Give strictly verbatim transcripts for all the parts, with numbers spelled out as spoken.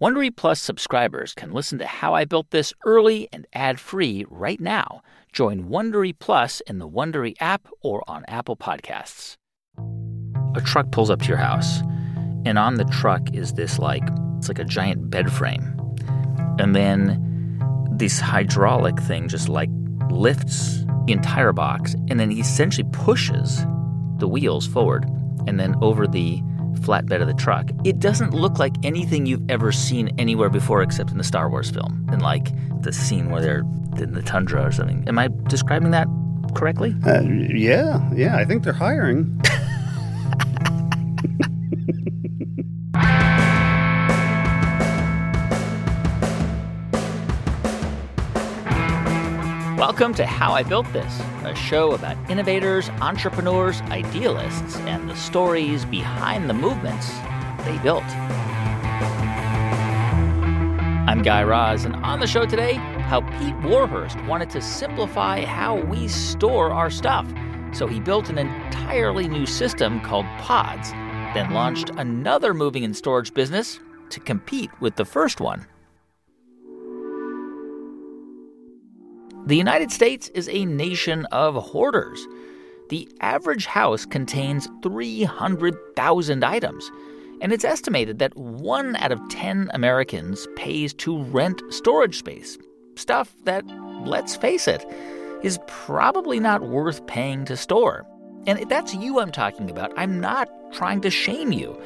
Wondery Plus subscribers can listen to How I Built This early and ad-free right now. Join Wondery Plus in the Wondery app or on Apple Podcasts. A truck pulls up to your house, and on the truck is this, like, it's like a giant bed frame. And then this hydraulic thing just, like, lifts the entire box, and then he essentially pushes the wheels forward and then over the flatbed of the truck. It doesn't look like anything you've ever seen anywhere before except in the Star Wars film, in like the scene where they're in the tundra or something. Am I describing that correctly? Uh, yeah, yeah, I think they're hiring. Welcome to How I Built This, a show about innovators, entrepreneurs, idealists, and the stories behind the movements they built. I'm Guy Raz, and on the show today, how Pete Warhurst wanted to simplify how we store our stuff. So he built an entirely new system called Pods, then launched another moving and storage business to compete with the first one. The United States is a nation of hoarders. The average house contains three hundred thousand items, and it's estimated that one out of ten Americans pays to rent storage space. Stuff that, let's face it, is probably not worth paying to store. And if that's you I'm talking about, I'm not trying to shame you.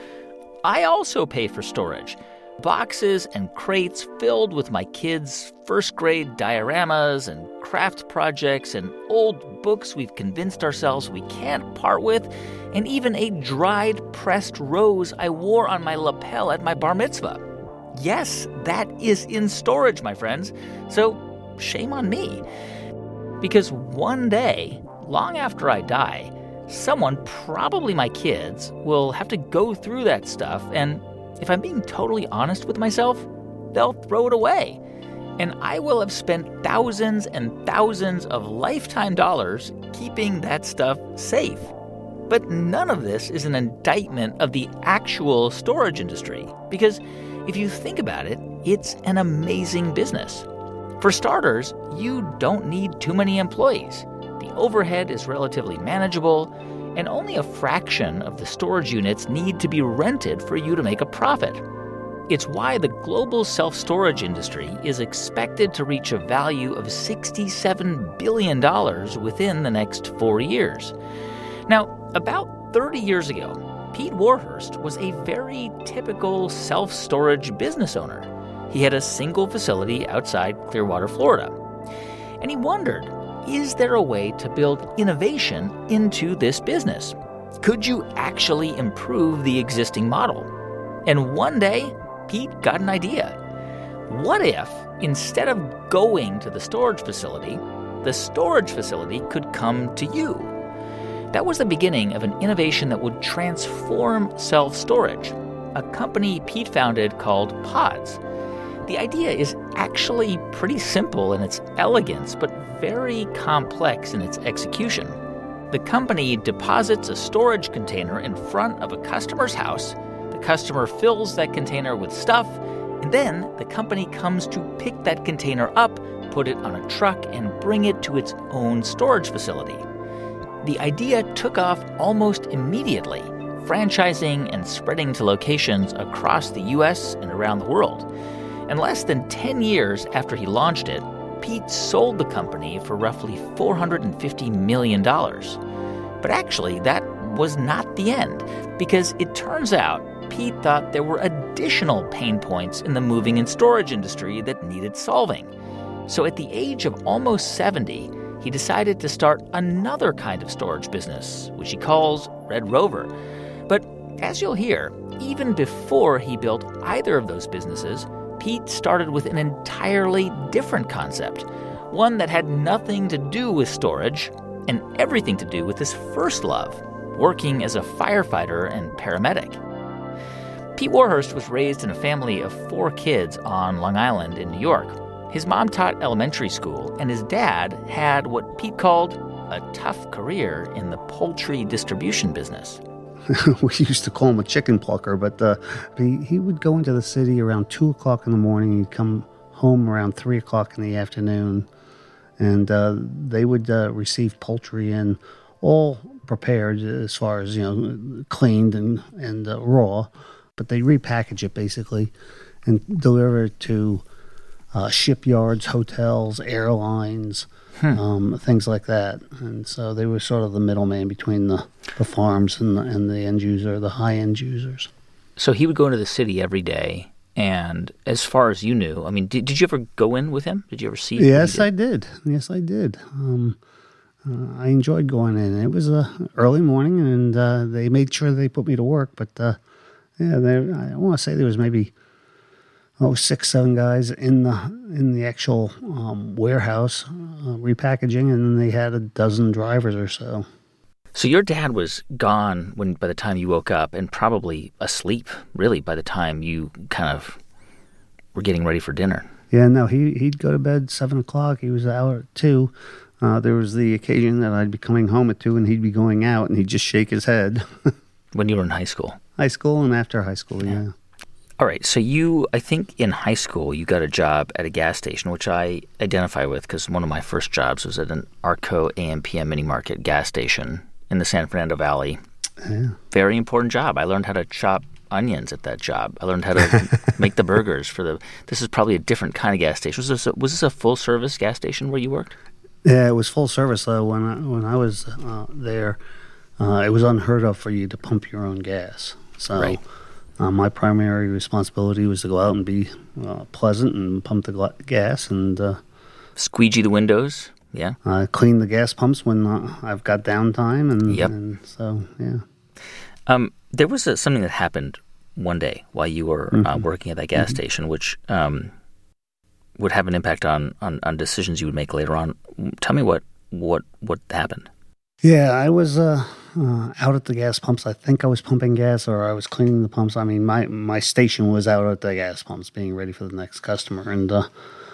I also pay for storage. Boxes and crates filled with my kids' first-grade dioramas and craft projects and old books we've convinced ourselves we can't part with, and even a dried pressed rose I wore on my lapel at my bar mitzvah. Yes, that is in storage, my friends. So shame on me. Because one day, long after I die, someone, probably my kids, will have to go through that stuff, and if I'm being totally honest with myself, they'll throw it away. And I will have spent thousands and thousands of lifetime dollars keeping that stuff safe. But none of this is an indictment of the actual storage industry, because if you think about it, it's an amazing business. For starters, you don't need too many employees. The overhead is relatively manageable, and only a fraction of the storage units need to be rented for you to make a profit. It's why the global self-storage industry is expected to reach a value of sixty-seven billion dollars within the next four years. Now, about thirty years ago, Pete Warhurst was a very typical self-storage business owner. He had a single facility outside Clearwater, Florida. And he wondered, is there a way to build innovation into this business? Could you actually improve the existing model? And one day, Pete got an idea. What if, instead of going to the storage facility, the storage facility could come to you? That was the beginning of an innovation that would transform self-storage, a company Pete founded called Pods. The idea is actually pretty simple in its elegance, but very complex in its execution. The company deposits a storage container in front of a customer's house. The customer fills that container with stuff, and then the company comes to pick that container up, put it on a truck, and bring it to its own storage facility. The idea took off almost immediately, franchising and spreading to locations across the U S and around the world. And less than ten years after he launched it, Pete sold the company for roughly four hundred fifty million dollars. But actually, that was not the end, because it turns out Pete thought there were additional pain points in the moving and storage industry that needed solving. So at the age of almost seventy, he decided to start another kind of storage business, which he calls Red Rover. But as you'll hear, even before he built either of those businesses, Pete started with an entirely different concept, one that had nothing to do with storage and everything to do with his first love, working as a firefighter and paramedic. Pete Warhurst was raised in a family of four kids on Long Island in New York. His mom taught elementary school, and his dad had what Pete called a tough career in the poultry distribution business. we used to call him a chicken plucker, but uh, he, he would go into the city around two o'clock in the morning. He'd come home around three o'clock in the afternoon, and uh, they would uh, receive poultry in all prepared as far as, you know, cleaned and, and uh, raw, but they repackage it basically and deliver it to uh, shipyards, hotels, airlines, hmm. um, things like that. And so they were sort of the middleman between the, the farms and the, and the end user, the high-end users. So he would go into the city every day, and as far as you knew, I mean, did, did you ever go in with him? Did you ever see him? Yes, did? I did. Yes, I did. Um, uh, I enjoyed going in. It was uh, early morning, and uh, they made sure they put me to work. But, uh, yeah, there, I want to say there was maybe oh, six, seven guys in the in the actual um, warehouse uh, repackaging, and then they had a dozen drivers or so. So your dad was gone when by the time you woke up, and probably asleep, really, by the time you kind of were getting ready for dinner. Yeah, no, he, he'd go to bed seven o'clock. He was out at two. Uh, there was the occasion that I'd be coming home at two, and he'd be going out, and he'd just shake his head. When you were in high school? High school and after high school, yeah. yeah. All right, so you, I think in high school, you got a job at a gas station, which I identify with because one of my first jobs was at an Arco A M P M mini market gas station in the San Fernando Valley. Yeah. Very important job. I learned how to chop onions at that job. I learned how to make the burgers for the, this is probably a different kind of gas station. Was this a, was this a full-service gas station where you worked? Yeah, it was full service, though. When I, when I was uh, there, uh, it was unheard of for you to pump your own gas. So right. uh, my primary responsibility was to go out and be uh, pleasant and pump the gla- gas and uh, squeegee the windows. Yeah. Uh, clean the gas pumps when uh, I've got downtime. And, yep. and so, yeah. Um, there was a, something that happened one day while you were mm-hmm. uh, working at that gas mm-hmm. station, which um, would have an impact on, on, on decisions you would make later on. Tell me what what, what happened. Yeah, I was uh, uh, out at the gas pumps. I think I was pumping gas or I was cleaning the pumps. I mean, my, my station was out at the gas pumps being ready for the next customer. And uh,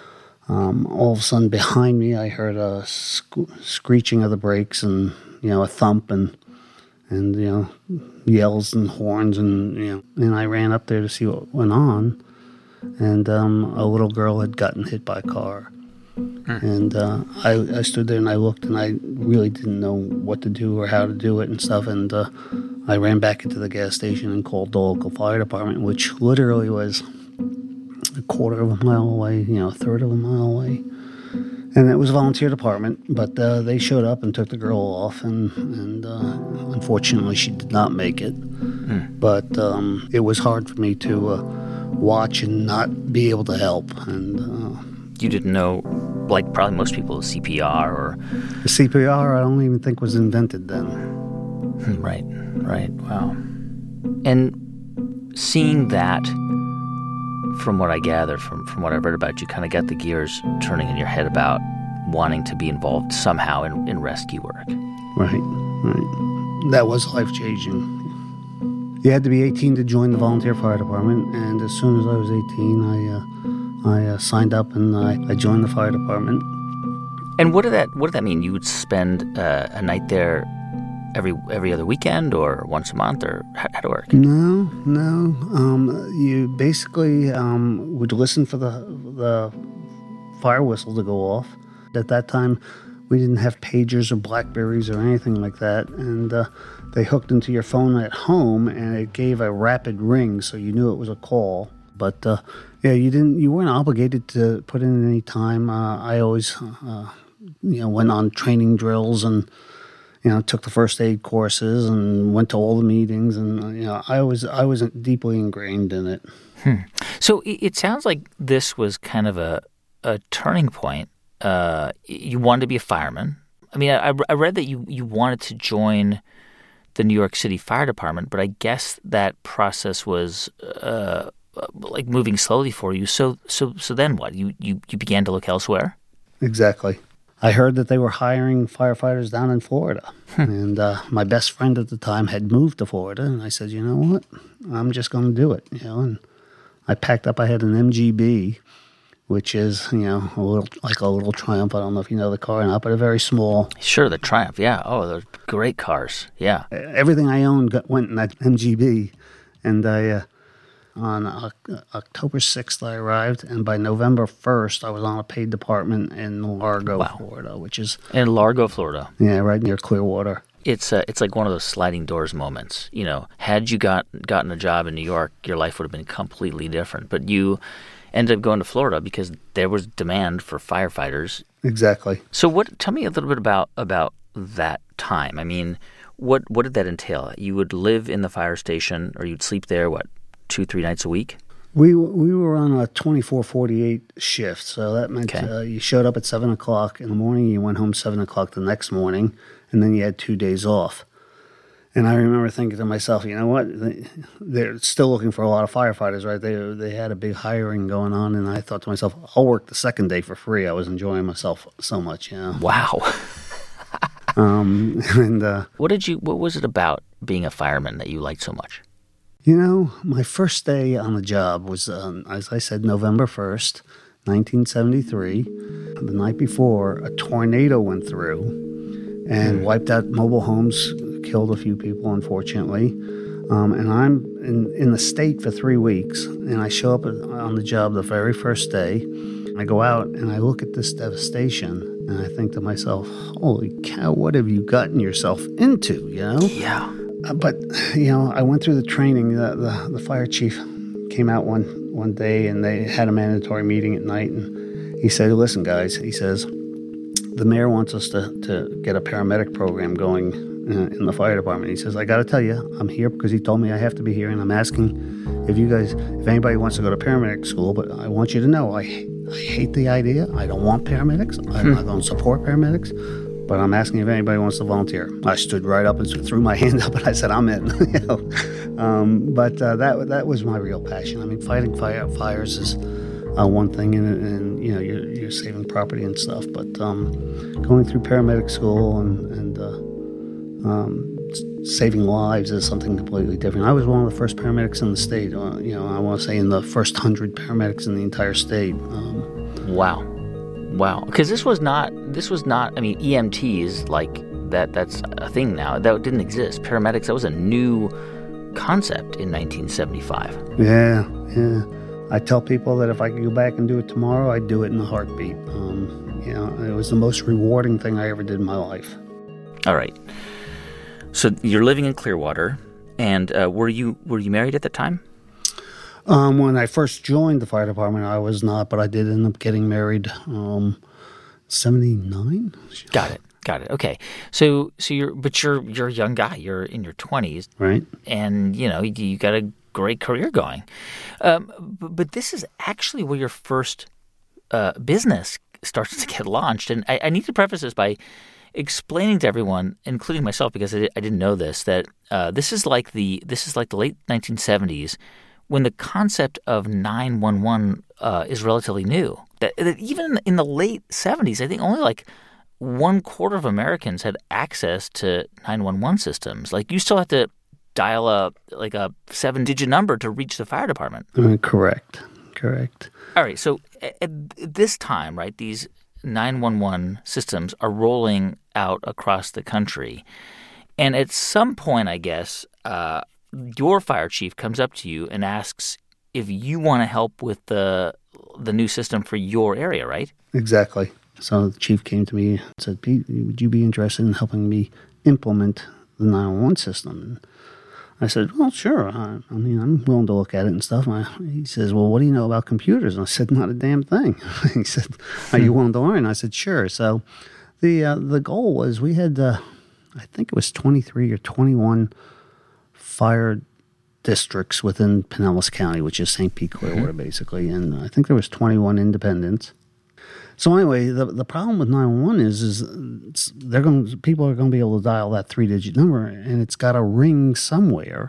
um, all of a sudden behind me, I heard a sc- screeching of the brakes and, you know, a thump and, and, you know, yells and horns. And, you know, and I ran up there to see what went on. And um, a little girl had gotten hit by a car. Hmm. And uh, I, I stood there and I looked and I really didn't know what to do or how to do it and stuff. And uh, I ran back into the gas station and called the local fire department, which literally was a quarter of a mile away, you know, a third of a mile away. And it was a volunteer department, but uh, they showed up and took the girl off. And, and uh, unfortunately, she did not make it. Hmm. But um, it was hard for me to uh, watch and not be able to help. And uh, you didn't know, like probably most people, C P R or... The C P R I don't even think was invented then. Right, right, wow. And seeing that, from what I gather, from, from what I've read about you, kind of got the gears turning in your head about wanting to be involved somehow in, in rescue work. Right, right. That was life-changing. You had to be eighteen to join the volunteer fire department, and as soon as I was eighteen, I... Uh, I uh, signed up and I, I joined the fire department. And what did that what did that mean? You would spend uh, a night there every every other weekend or once a month, or how did it work? No, no. Um, you basically um, would listen for the the fire whistle to go off. At that time, we didn't have pagers or Blackberries or anything like that, and uh, they hooked into your phone at home, and it gave a rapid ring, so you knew it was a call. But uh, yeah, you didn't. You weren't obligated to put in any time. Uh, I always, uh, you know, went on training drills and, you know, took the first aid courses and went to all the meetings. And uh, you know, I was I was deeply ingrained in it. Hmm. So it, it sounds like this was kind of a a turning point. Uh, you wanted to be a fireman. I mean, I, I read that you, you wanted to join the New York City Fire Department, but I guess that process was. Uh, like moving slowly for you. So so so then what? You, you you began to look elsewhere? Exactly. I heard that they were hiring firefighters down in Florida. Hmm. And uh, my best friend at the time had moved to Florida. And I said, you know what? I'm just going to do it. You know, and I packed up. I had an M G B which is, you know, a little like a little Triumph. I don't know if you know the car or not, but a very small. Sure, the Triumph. Yeah. Oh, they're great cars. Yeah. Everything I owned got, went in that M G B, and I uh, on uh, October sixth I arrived, and by November first I was on a paid department in Largo, Wow. Florida, which is In Largo, Florida. yeah, right near Clearwater. It's uh, it's like one of those sliding doors moments. You know, had you got gotten a job in New York, your life would have been completely different. But you ended up going to Florida because there was demand for firefighters. Exactly. So, what? Tell me a little bit about about that time. I mean, what what did that entail? You would live in the fire station, or you'd sleep there. What, two, three nights a week? We we were on a twenty-four forty-eight shift, so that meant Okay. uh, you showed up at seven o'clock in the morning, you went home seven o'clock the next morning, and then you had two days off. And I remember thinking to myself, you know what? They- They're still looking for a lot of firefighters, right? They they had a big hiring going on, and I thought to myself, I'll work the second day for free. I was enjoying myself so much, you know. Wow. Um, and uh, What did you? What was it about being a fireman that you liked so much? You know, my first day on the job was, um, as I said, November first, nineteen seventy-three. The night before, a tornado went through and wiped out mobile homes, killed a few people, unfortunately. Um, and I'm in, in the state for three weeks, and I show up on the job the very first day. I go out, and I look at this devastation, and I think to myself, holy cow, what have you gotten yourself into, you know? Yeah. Uh, But, you know, I went through the training. The, the, the fire chief came out one, one day, and they had a mandatory meeting at night. And he said, listen, guys, he says, the mayor wants us to, to get a paramedic program going uh, in the fire department. He says, I got to tell you, I'm here because he told me I have to be here. And I'm asking if you guys, if anybody wants to go to paramedic school, but I want you to know, I, I hate the idea. I don't want paramedics. I'm not going to support paramedics. But I'm asking if anybody wants to volunteer. I stood right up and threw my hand up, and I said, "I'm in." you know? um, but uh, that that was my real passion. I mean, fighting fire fires is uh, one thing, and, and you know, you're, you're saving property and stuff. But um, going through paramedic school and and uh, um, saving lives is something completely different. I was one of the first paramedics in the state. Uh, you know, I want to say in the first hundred paramedics in the entire state. Um, Wow. Wow. Because this was not, this was not, I mean, E M Ts, like, that. that's a thing now. That didn't exist. Paramedics, that was a new concept in nineteen seventy-five. Yeah, yeah. I tell people that if I could go back and do it tomorrow, I'd do it in a heartbeat. Um, you know, it was the most rewarding thing I ever did in my life. All right. So you're living in Clearwater, and uh, were you were you married at the time? Um, when I first joined the fire department, I was not, but I did end up getting married. Um, seventy-nine. Got it. Got it. Okay. So so you're but you're you're a young guy. You're in your twenties, Right. and you know you, you got a great career going. Um, but, but this is actually where your first uh, business starts to get launched. And I, I need to preface this by explaining to everyone, including myself, because I, di- I didn't know this, that uh, this is like the this is like the late nineteen seventies, when the concept of nine one one uh, is relatively new. That, that even in the late seventies, I think only like one quarter of Americans had access to nine one one systems. Like, you still have to dial a like a seven-digit number to reach the fire department. Uh, correct. Correct. All right, so at, at this time, right, these nine one one systems are rolling out across the country. And at some point, I guess, uh, your fire chief comes up to you and asks if you want to help with the the new system for your area, right? Exactly. So the chief came to me and said, Pete, would you be interested in helping me implement the nine one one system? And I said, well, sure. I, I mean, I'm willing to look at it and stuff. And I, he says, well, what do you know about computers? And I said, not a damn thing. He said, are you willing to learn? I said, sure. So the uh, the goal was we had, uh, I think it was twenty-three or twenty-one fire districts within Pinellas County, which is Saint Pete, Clearwater, mm-hmm. basically. And I think there was twenty-one independents. So anyway, the the problem with nine one one is is it's, they're going people are going to be able to dial that three digit number, and it's got to ring somewhere.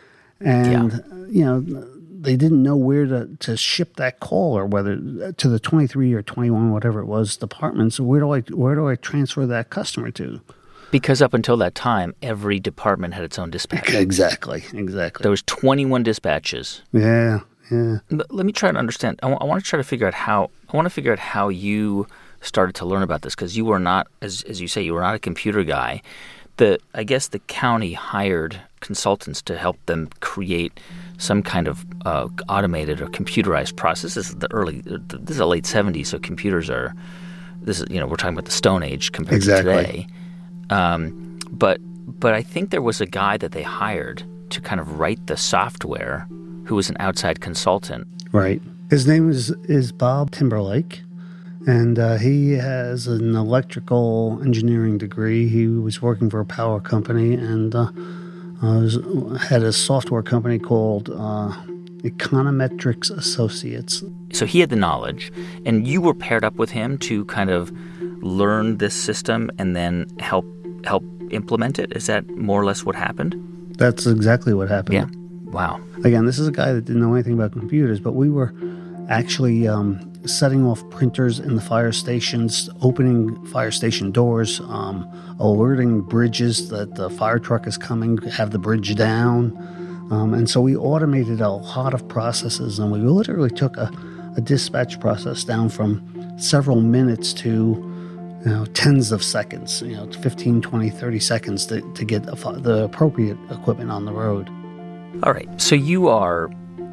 And yeah. you know, they didn't know where to, to ship that call, or whether to the twenty-three or twenty-one, whatever it was, departments. Where do I where do I transfer that customer to? Because up until that time, every department had its own dispatcher. Exactly, exactly. There was twenty-one dispatches. Yeah, Yeah. L- Let me try to understand. I, w- I want to try to figure out how. I want to figure out how you started to learn about this, because you were not, as as you say, you were not a computer guy. The I guess the county hired consultants to help them create some kind of uh, automated or computerized process. This is the early. This is the late seventies, so computers are. This is you know we're talking about the Stone Age compared Exactly. to today. Um, but but I think there was a guy that they hired to kind of write the software, who was an outside consultant. Right. His name is is Bob Timberlake, and uh, he has an electrical engineering degree. He was working for a power company and uh, was, had a software company called uh, Econometrics Associates. So he had the knowledge, and you were paired up with him to kind of learn this system and then help help implement it. Is that more or less what happened? That's exactly what happened. Yeah. Wow. Again, this is a guy that didn't know anything about computers, but we were actually um, setting off printers in the fire stations, opening fire station doors, um, alerting bridges that the fire truck is coming, have the bridge down. Um, and so we automated a lot of processes, and we literally took a, a dispatch process down from several minutes to you know, tens of seconds, you know, fifteen, twenty, thirty seconds to, to get the, the appropriate equipment on the road. All right. So you are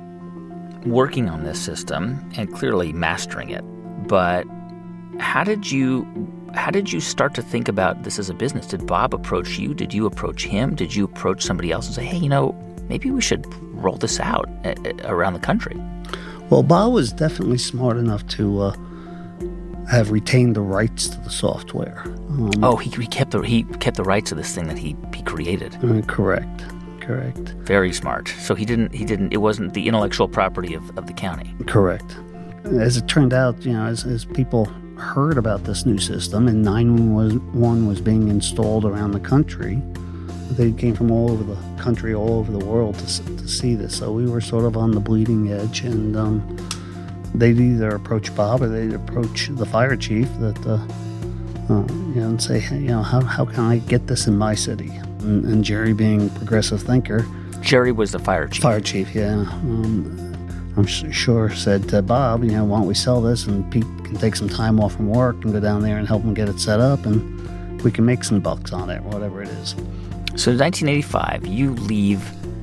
working on this system and clearly mastering it. But how did you how did you start to think about this as a business? Did Bob approach you? Did you approach him? Did you approach somebody else and say, hey, you know, maybe we should roll this out uh, around the country? Well, Bob was definitely smart enough to uh, have retained the rights to the software. Um, oh, he, he kept the he kept the rights to this thing that he, he created. uh, correct, correct, Very smart. So he didn't he didn't it wasn't the intellectual property of, of the county. correct. As it turned out, you know, as, as people heard about this new system and nine one one was being installed around the country, they came from all over the country, all over the world to, s- to see this. So we were sort of on the bleeding edge, and um, they'd either approach Bob or they'd approach the fire chief that, uh, uh, you know, and say, hey, you know, how, how can I get this in my city? And, and Jerry, being a progressive thinker, Jerry was the fire chief. fire chief, yeah, um, I'm s- sure said to Bob, you know, why don't we sell this, and Pete can take some time off from work and go down there and help him get it set up, and we can make some bucks on it, whatever it is. So in nineteen eighty-five, you leave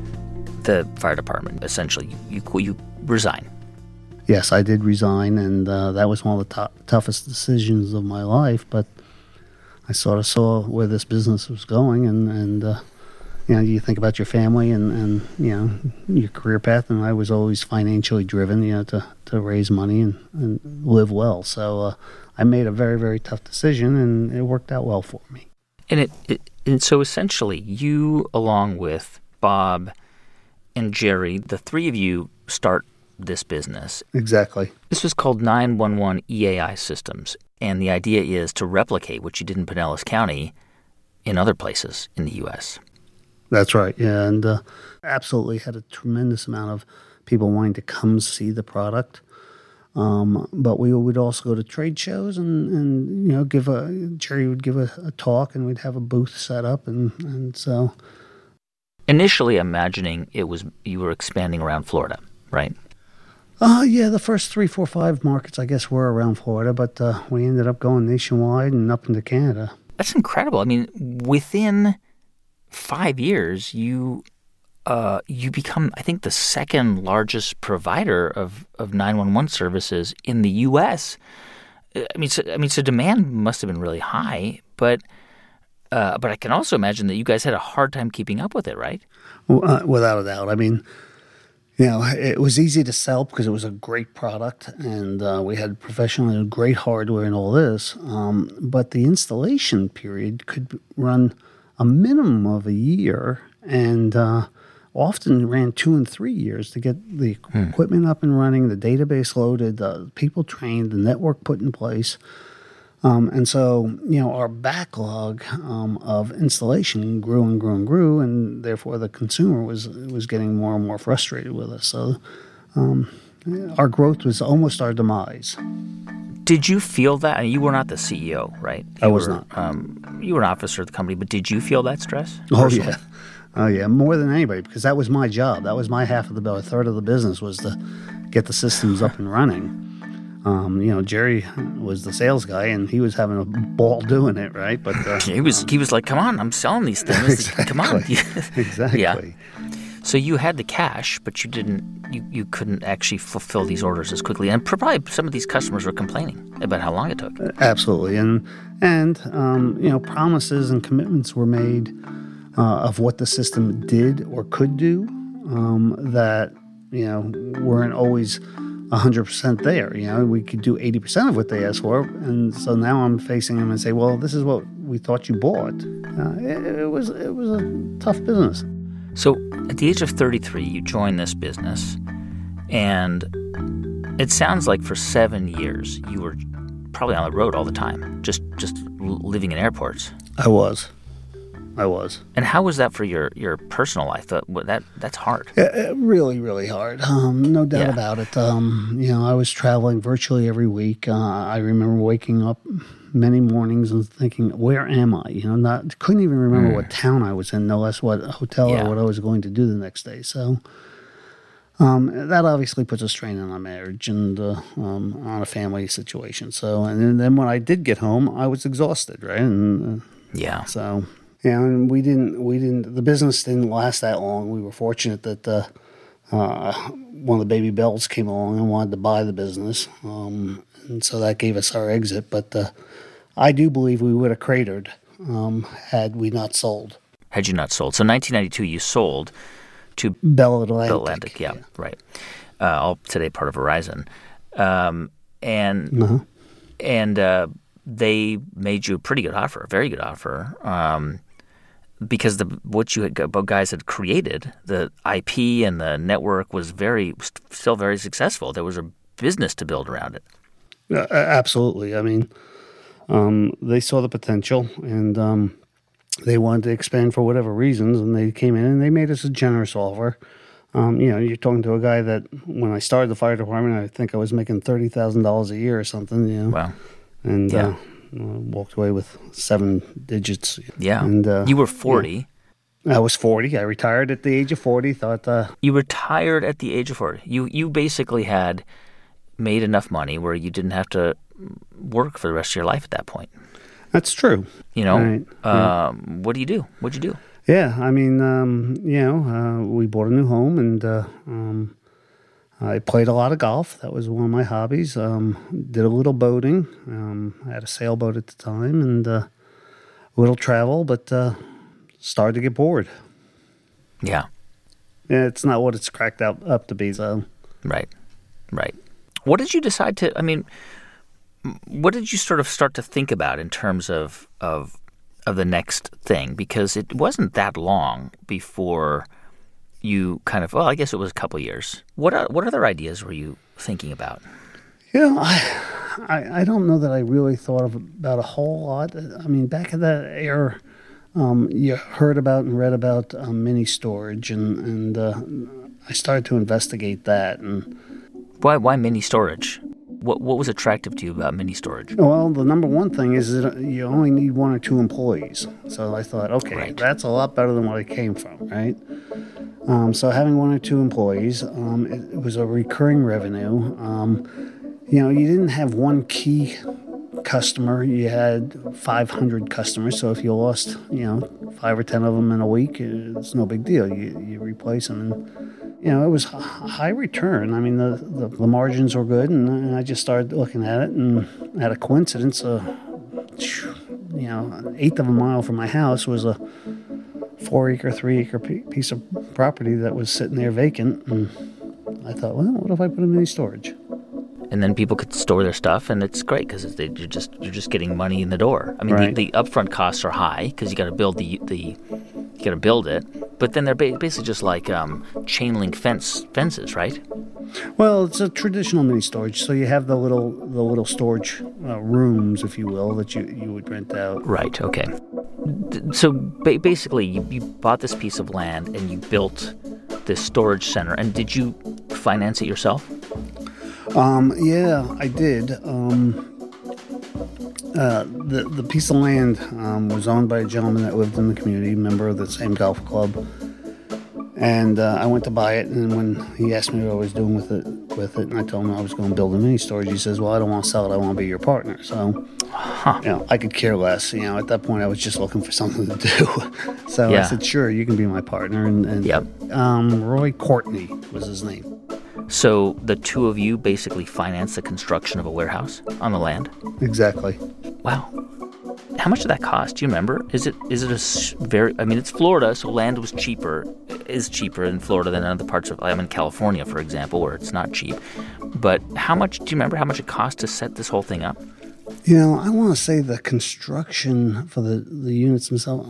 the fire department, essentially. You, you, you resign. Yes, I did resign, and uh, that was one of the to- toughest decisions of my life, but I sort of saw where this business was going, and, and uh, you know, you think about your family and, and, you know, your career path, and I was always financially driven, you know, to, to raise money and, and live well. So uh, I made a very, very tough decision, and it worked out well for me. And it, it and so essentially, you, along with Bob and Jerry, the three of you start this business. Exactly. This was called nine one one E A I Systems, and the idea is to replicate what you did in Pinellas County in other places in the U S. That's right, yeah, and uh, absolutely had a tremendous amount of people wanting to come see the product. Um, but we would also go to trade shows and, and you know, give a, Jerry would give a, a talk, and we'd have a booth set up, and, and so. Initially, imagining it was you were expanding around Florida, right? Uh, yeah, the first three, four, five markets, I guess, were around Florida, but uh, we ended up going nationwide and up into Canada. That's incredible. I mean, within five years, you uh, you become, I think, the second largest provider of, of nine one one services in the U S. I mean, so, I mean, so demand must have been really high, but uh, but I can also imagine that you guys had a hard time keeping up with it, right? Well, uh, without a doubt. I mean, you know, it was easy to sell because it was a great product, and uh, we had professional and great hardware and all this. Um, but the installation period could run a minimum of a year, and uh, often ran two and three years to get the Hmm. equipment up and running, the database loaded, the people trained, the network put in place. Um, and so, you know, our backlog um, of installation grew and grew and grew, and therefore the consumer was was getting more and more frustrated with us. So um, our growth was almost our demise. Did you feel that? I mean, you were not the C E O, right? I You was were, not. Um, you were an officer of the company, but did you feel that stress? Oh, personally? yeah. Oh, yeah, more than anybody, because that was my job. That was my half of the bill. A third of the business was to get the systems up and running. Um, you know, Jerry was the sales guy, and he was having a ball doing it, right? But uh, he was he was like, "Come on, I'm selling these things. Exactly. Come on." Exactly. Yeah. So you had the cash, but you didn't. You, you couldn't actually fulfill these orders as quickly, and probably some of these customers were complaining about how long it took. Absolutely, and and um, you know, promises and commitments were made uh, of what the system did or could do um, that you know weren't always one hundred percent there. You know, we could do eighty percent of what they asked for, and so now I'm facing them and say, "Well, this is what we thought you bought." Uh, it, it was it was a tough business. So at the age of thirty-three, you joined this business, and it sounds like for seven years you were probably on the road all the time, just just living in airports. I was. I was. And how was that for your, your personal life? That, that That's hard. Yeah, really, really hard. Um, no doubt Yeah. about it. Um, you know, I was traveling virtually every week. Uh, I remember waking up many mornings and thinking, where am I? You know, not couldn't even remember Mm. what town I was in, no less what hotel Yeah. or what I was going to do the next day. So um, that obviously puts a strain on a marriage and uh, um, on a family situation. So, and then when I did get home, I was exhausted, right? And uh, Yeah. so, yeah, and we didn't, we didn't, the business didn't last that long. We were fortunate that uh, uh, one of the baby Bells came along and wanted to buy the business. Um, and so that gave us our exit. But uh, I do believe we would have cratered um, had we not sold. Had you not sold. So nineteen ninety-two, you sold to Bell Atlantic. Bell Atlantic, yeah, right. Uh, all today part of Verizon. Um, and Uh-huh. and uh, they made you a pretty good offer, a very good offer, um, because the what you had guys had created, the I P and the network was very still very successful. There was a business to build around it. Uh, absolutely. I mean, um, they saw the potential, and um, they wanted to expand for whatever reasons, and they came in and they made us a generous offer. Um, you know, you're talking to a guy that when I started the fire department, I think I was making thirty thousand dollars a year or something. You know, Wow. and Yeah. uh, walked away with seven digits. Yeah. And uh, You were forty. I was forty. I retired at the age of forty. Thought, uh, You retired at the age of forty. You you basically had made enough money where you didn't have to work for the rest of your life at that point. that's true. You know, Right, yeah. um, what do you do? What'd you do? Yeah, I mean, um, you know, uh, we bought a new home, and uh, um, I played a lot of golf. That was one of my hobbies. Um, did a little boating. Um, I had a sailboat at the time, and uh, a little travel, but uh, started to get bored. Yeah, Yeah, it's not what it's cracked out up to be. So, right, right. What did you decide to? I mean, what did you sort of start to think about in terms of of of the next thing? Because it wasn't that long before you kind of. Well, I guess it was a couple of years. What o- what other ideas were you thinking about? you know, I, I, I don't know that I really thought of, about a whole lot. I mean, back in that era, um, you heard about and read about um, mini storage, and, and uh, I started to investigate that. And Why why mini storage? What what was attractive to you about mini storage? well, the number one thing is that you only need one or two employees. So I thought, okay, Right. that's a lot better than what I came from, right? Um, so having one or two employees, um, it, it was a recurring revenue. Um, you know, you didn't have one key customer. You had five hundred customers. So if you lost, you know, five or ten of them in a week, it's no big deal. You, you replace them. And, you know, it was h- high return. I mean, the, the, the margins were good. And, and I just started looking at it, and had a coincidence. Uh, you know, an eighth of a mile from my house was a four acre, three acre piece of property that was sitting there vacant. And I thought, well, what if I put them in storage? And then people could store their stuff, and it's great because you're just you're just getting money in the door. I mean, Right. the, the upfront costs are high because you got to build the the you got to build it. But then they're ba- basically just like um, chain link fence fences, right? Well, it's a traditional mini storage. So you have the little the little storage uh, rooms, if you will, that you, you would rent out. Right. Okay. D- So ba- basically, you, you bought this piece of land and you built this storage center. And did you finance it yourself? Um, yeah, I did. Um, uh, the the piece of land um, was owned by a gentleman that lived in the community, member of the same golf club, And uh, I went to buy it, and when he asked me what I was doing with it, with it, and I told him I was going to build a mini storage, he says, well, I don't want to sell it. I want to be your partner. So, huh. you know, I could care less. You know, at that point, I was just looking for something to do. So yeah. I said, sure, you can be my partner. And, and yep. um, Roy Courtney was his name. So the two of you basically financed the construction of a warehouse on the land? Exactly. Wow. How much did that cost? Do you remember? Is it is it a very, I mean, it's Florida, so land was cheaper, is cheaper in Florida than in other parts of, I'm in California, for example, where it's not cheap. But how much, do you remember how much it cost to set this whole thing up? You know, I want to say the construction for the, the units themselves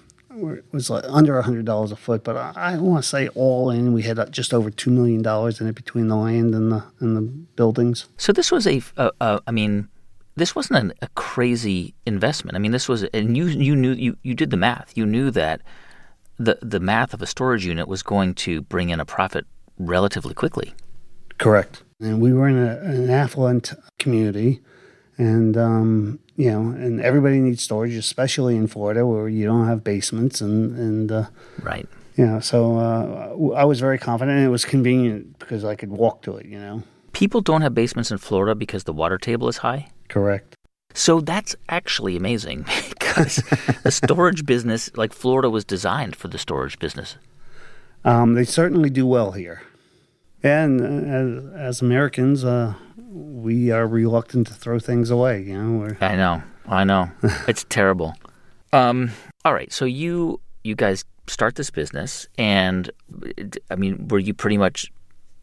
was like under one hundred dollars a foot, but I, I want to say all in, we had just over two million dollars in it between the land and the, and the buildings. So this was a, a, a I mean... This wasn't an, a crazy investment. I mean, this was, and you you knew you, you did the math. You knew that the the math of a storage unit was going to bring in a profit relatively quickly. Correct. And we were in a, an affluent community, and um, you know, and everybody needs storage, especially in Florida where you don't have basements, and and uh, right. You know, so uh, I was very confident, and it was convenient because I could walk to it. You know. People don't have basements in Florida because the water table is high? Correct. So that's actually amazing because the storage business, like Florida was designed for the storage business. Um, they certainly do well here. And as, as Americans, uh, we are reluctant to throw things away. You know, We're... I know. I know. It's terrible. Um, all right. So you you guys start this business, and I mean, were you pretty much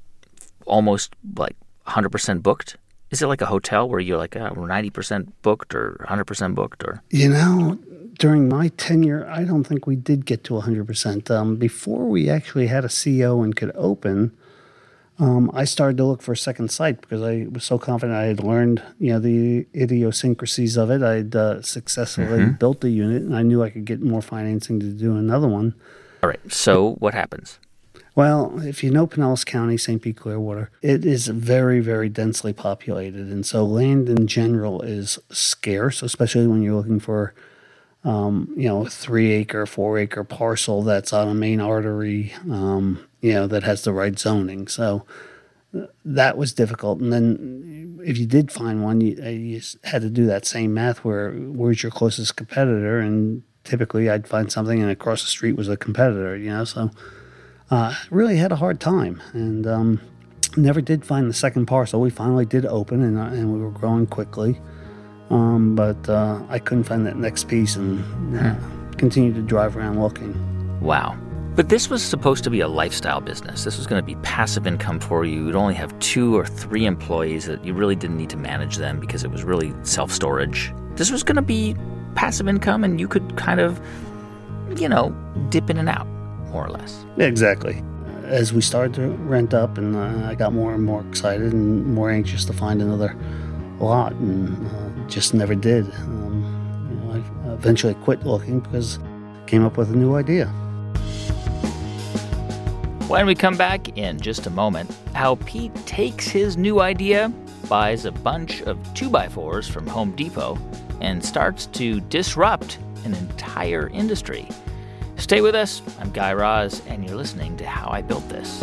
almost like one hundred percent booked? Is it like a hotel where you're like, oh, we're ninety percent booked or one hundred percent booked? Or You know, during my tenure, I don't think we did get to one hundred percent. Um, before we actually had a C O and could open, um, I started to look for a second site because I was so confident I had learned, you know, the idiosyncrasies of it. I'd uh, successfully mm-hmm. built the unit, and I knew I could get more financing to do another one. All right. So what happens? Well, if you know Pinellas County, Saint Pete, Clearwater, it is very, very densely populated. And so land in general is scarce, especially when you're looking for, um, you know, a three-acre, four-acre parcel that's on a main artery, um, you know, that has the right zoning. So that was difficult. And then if you did find one, you, you had to do that same math where where's your closest competitor? And typically I'd find something and across the street was a competitor, you know, so... Uh, really had a hard time, and um, never did find the second parcel. We finally did open, and, uh, and we were growing quickly, um, but uh, I couldn't find that next piece, and uh, continued to drive around looking. Wow. But this was supposed to be a lifestyle business. This was going to be passive income for you. You'd only have two or three employees that you really didn't need to manage them because it was really self-storage. This was going to be passive income, and you could kind of, you know, dip in and out. More or less. Yeah, exactly. As we started to rent up, and uh, I got more and more excited and more anxious to find another lot, and uh, just never did. Um, you know, I eventually quit looking because I came up with a new idea. When we come back in just a moment, how Pete takes his new idea, buys a bunch of two by fours from Home Depot, and starts to disrupt an entire industry. Stay with us. I'm Guy Raz, and you're listening to How I Built This.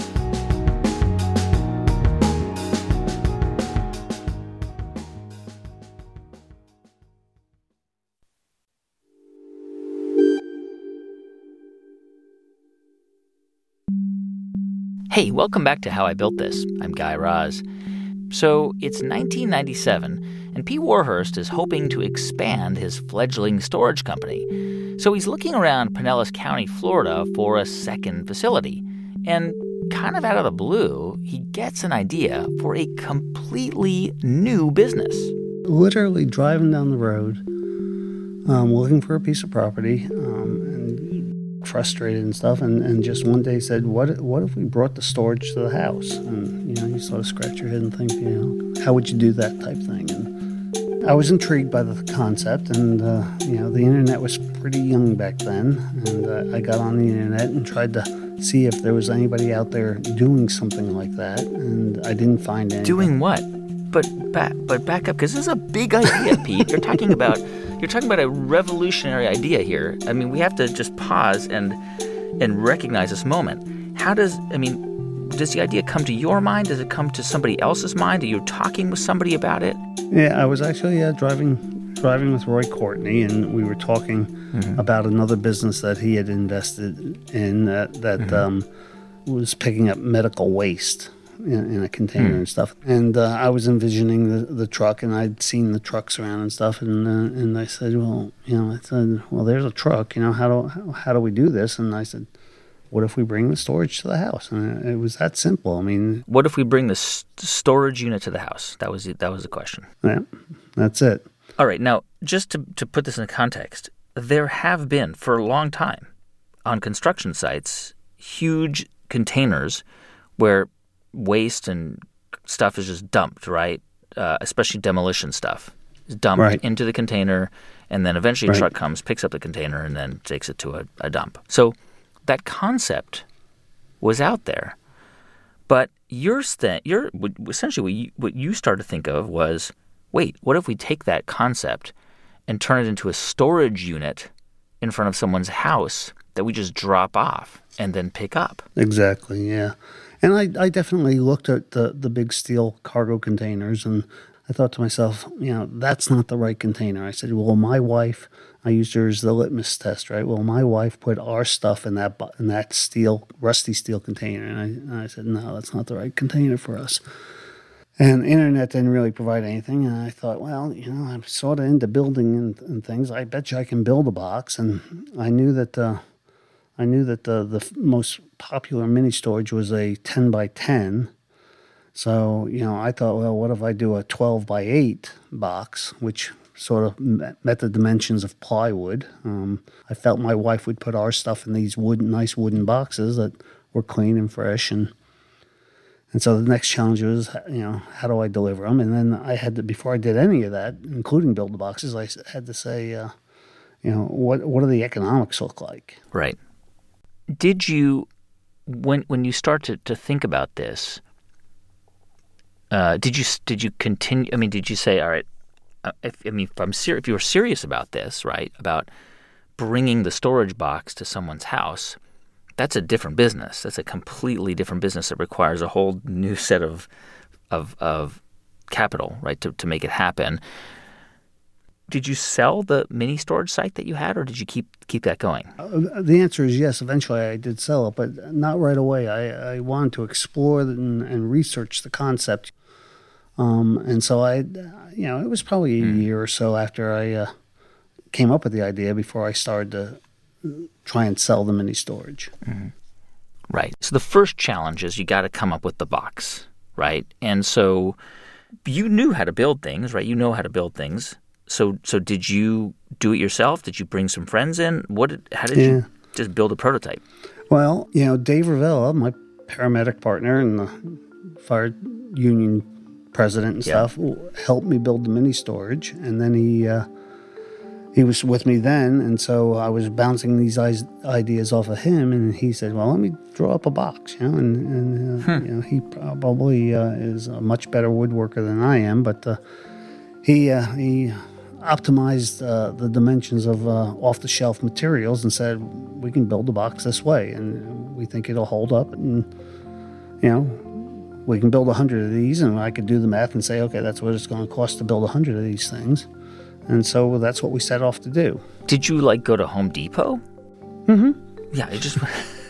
Hey, welcome back to How I Built This. I'm Guy Raz. So it's nineteen ninety-seven, and Pete Warhurst is hoping to expand his fledgling storage company. So he's looking around Pinellas County, Florida, for a second facility. And kind of out of the blue, he gets an idea for a completely new business. Literally driving down the road, um, looking for a piece of property, um, and frustrated and stuff, and, and just one day said, what what if we brought the storage to the house? And, you know, you sort of scratch your head and think, you know, how would you do that type thing? And I was intrigued by the concept, and, uh, you know, the internet was pretty young back then, and uh, I got on the internet and tried to see if there was anybody out there doing something like that, and I didn't find any. Doing what? But back, but back up, because this is a big idea, Pete. You're talking about you're talking about a revolutionary idea here. I mean, we have to just pause and and recognize this moment. how does, I mean, does the idea come to your mind? Does it come to somebody else's mind? Are you talking with somebody about it? Yeah, I was actually uh, driving driving with Roy Courtney, and we were talking mm-hmm. about another business that he had invested in that, that mm-hmm. um, was picking up medical waste in, in a container mm. and stuff. And uh, I was envisioning the, the truck, and I'd seen the trucks around and stuff, and uh, and I said, well, you know, I said, well, there's a truck, you know, how do how, how do we do this? And I said, what if we bring the storage to the house? And it was that simple. I mean, what if we bring the st- storage unit to the house? That was that was the question. Yeah, that's it. All right. Now, just to, to put this in context, there have been for a long time on construction sites huge containers where waste and stuff is just dumped, right? Uh, especially demolition stuff is dumped right. into the container, and then eventually right. a truck comes, picks up the container, and then takes it to a, a dump. So that concept was out there, but your st- your essentially what you, what you started to think of was, wait, what if we take that concept and turn it into a storage unit in front of someone's house that we just drop off and then pick up? Exactly, yeah. And I, I definitely looked at the, the big steel cargo containers, and I thought to myself, you know, that's not the right container. I said, well, my wife, I used her as the litmus test, right? Well, my wife put our stuff in that in that steel, rusty steel container. And I, and I said, no, that's not the right container for us. And the internet didn't really provide anything. And I thought, well, you know, I'm sort of into building and, and things. I bet you I can build a box. And I knew that uh, I knew that the, the most popular mini storage was a ten by ten. So, you know, I thought, well, what if I do a twelve by eight box, which sort of met the dimensions of plywood. Um, I felt my wife would put our stuff in these wooden, nice wooden boxes that were clean and fresh. And And so the next challenge was, you know, how do I deliver them? And then I had to, before I did any of that, including build the boxes, I had to say, uh, you know, what what do the economics look like? Right. Did you, when when you start to, to think about this, uh, did you did you continue? I mean, did you say, all right, uh, if I mean, if I'm ser- if you were serious about this, right, about bringing the storage box to someone's house, that's a different business. That's a completely different business that requires a whole new set of of of capital, right, to, to make it happen. Did you sell the mini storage site that you had, or did you keep keep that going? Uh, the answer is yes. Eventually, I did sell it, but not right away. I, I wanted to explore and, and research the concept, um, and so I, you know, it was probably a mm. year or so after I uh, came up with the idea before I started to try and sell the mini storage. Mm-hmm. Right. So the first challenge is you got to come up with the box, right? And so you knew how to build things, right? You know how to build things. So so did you do it yourself? Did you bring some friends in? What? Did, how did yeah. you just build a prototype? Well, you know, Dave Ravella, my paramedic partner and the fire union president and yeah. stuff, helped me build the mini storage. And then he... Uh, He was with me then, and so I was bouncing these ideas off of him, and he said, well, let me draw up a box, you know, and, and uh, hmm. you know, he probably uh, is a much better woodworker than I am, but uh, he uh, he optimized uh, the dimensions of uh, off-the-shelf materials and said, we can build the box this way, and we think it'll hold up, and, you know, we can build a hundred of these, and I could do the math and say, okay, that's what it's going to cost to build a hundred of these things. And so that's what we set off to do. Did you, like, go to Home Depot? Mm-hmm. Yeah, you just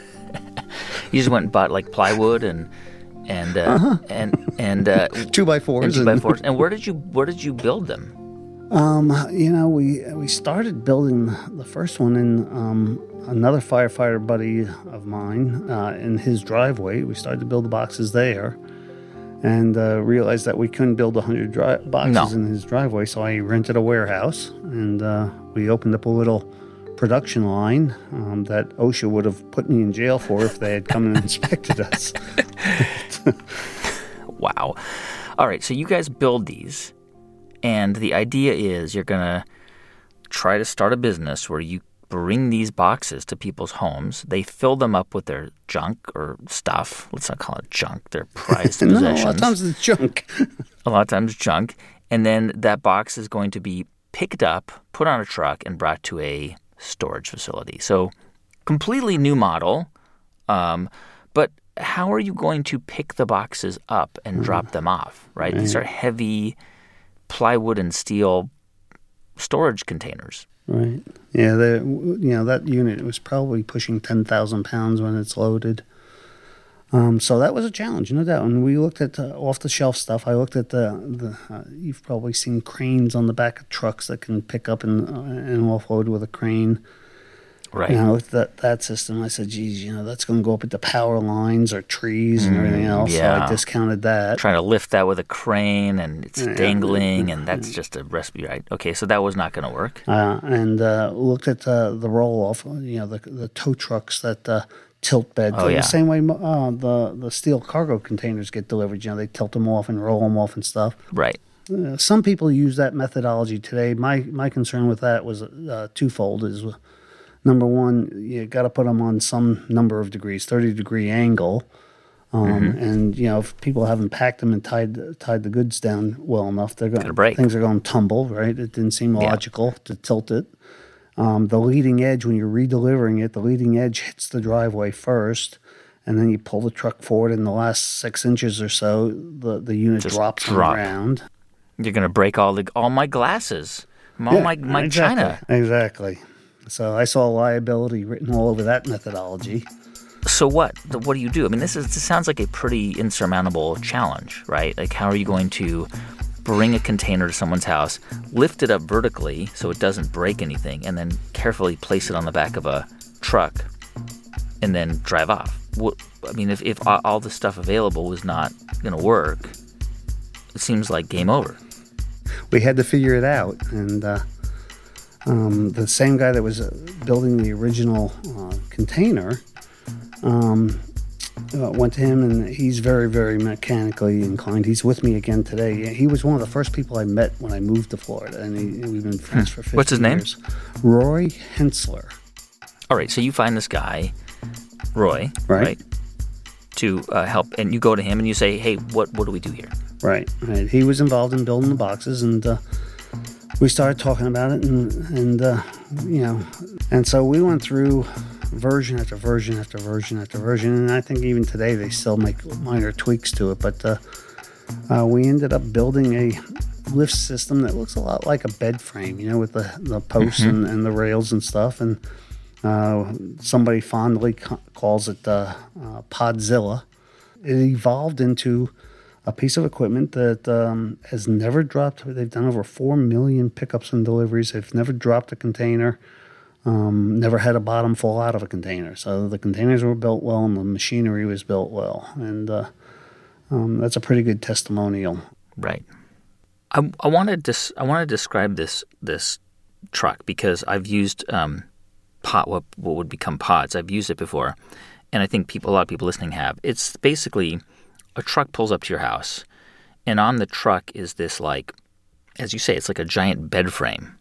you just went and bought, like, plywood and and uh, uh-huh. and and uh, two by fours and two by fours. And where did you where did you build them? Um, you know, we we started building the first one in um, another firefighter buddy of mine uh, in his driveway. We started to build the boxes there. And uh, realized that we couldn't build one hundred dri- boxes no. in his driveway, so I rented a warehouse, and uh, we opened up a little production line um, that OSHA would have put me in jail for if they had come and inspected us. Wow. All right, so you guys build these, and the idea is you're going to try to start a business where you bring these boxes to people's homes. They fill them up with their junk or stuff. Let's not call it junk. They're prized no, possessions. a lot of times it's junk. a lot of times junk. And then that box is going to be picked up, put on a truck, and brought to a storage facility. So completely new model, um, But how are you going to pick the boxes up and drop them off, right? Right. These are heavy plywood and steel storage containers. Right. Yeah, the, you know, that unit was probably pushing ten thousand pounds when it's loaded. Um, so that was a challenge, no doubt. And we looked at uh, off-the-shelf stuff. I looked at the, the uh, you've probably seen cranes on the back of trucks that can pick up and, uh, and offload with a crane. Right. And I looked at that, that system. I said, geez, you know, that's going to go up into power lines or trees and everything else. yeah. So I discounted that. Trying to lift that with a crane, and it's Yeah. dangling, and that's just a recipe, right? Okay, so that was not going to work. Uh, and uh, looked at uh, the roll-off, you know, the, the tow trucks that uh, tilt bed. Oh, yeah. The same way uh, the, the steel cargo containers get delivered. You know, they tilt them off and roll them off and stuff. Right. Uh, some people use that methodology today. My my concern with that was uh, twofold. Is number one, you got to put them on some number of degrees, thirty degree angle, um, mm-hmm. and you know if people haven't packed them and tied tied the goods down well enough, they're going break. Things are going to tumble. Right? It didn't seem logical yeah. to tilt it. Um, the leading edge, when you're redelivering it, the leading edge hits the driveway first. And then you pull the truck forward, in the last six inches or so, the, the unit Just drops drop. on the ground. You're going to break all the all my glasses, all yeah, my, my exactly, china. Exactly. So I saw liability written all over that methodology. So what? What do you do? I mean, this is this sounds like a pretty insurmountable challenge, right? Like, how are you going to bring a container to someone's house, lift it up vertically so it doesn't break anything, and then carefully place it on the back of a truck and then drive off? What, I mean, if, if all the stuff available was not going to work, it seems like game over. We had to figure it out. And uh, um, the same guy that was uh, building the original uh, container um, uh, went to him, and he's very, very mechanically inclined. He's with me again today. He was one of the first people I met when I moved to Florida, and he, we've been friends for fifty What's his years. name? Roy Hensler. All right, so you find this guy, Roy, right, right to uh, help, and you go to him and you say, hey, what what do we do here? Right, right. He was involved in building the boxes, and uh, we started talking about it, and, and uh, you know, and so we went through version after version after version after version, and I think even today they still make minor tweaks to it, but uh, uh, we ended up building a lift system that looks a lot like a bed frame, you know, with the, the posts mm-hmm. and, and the rails and stuff, and uh, somebody fondly ca- calls it uh, uh, Podzilla. It evolved into a piece of equipment that um, has never dropped. They've done over four million pickups and deliveries. They've never dropped a container, um, never had a bottom fall out of a container. So the containers were built well and the machinery was built well. And uh, um, that's a pretty good testimonial. Right. I, I want to dis- I want to describe this this truck because I've used um, pot what what would become pods. I've used it before, and I think people a lot of people listening have. It's basically a truck pulls up to your house, and on the truck is this, like, as you say, it's like a giant bed frame,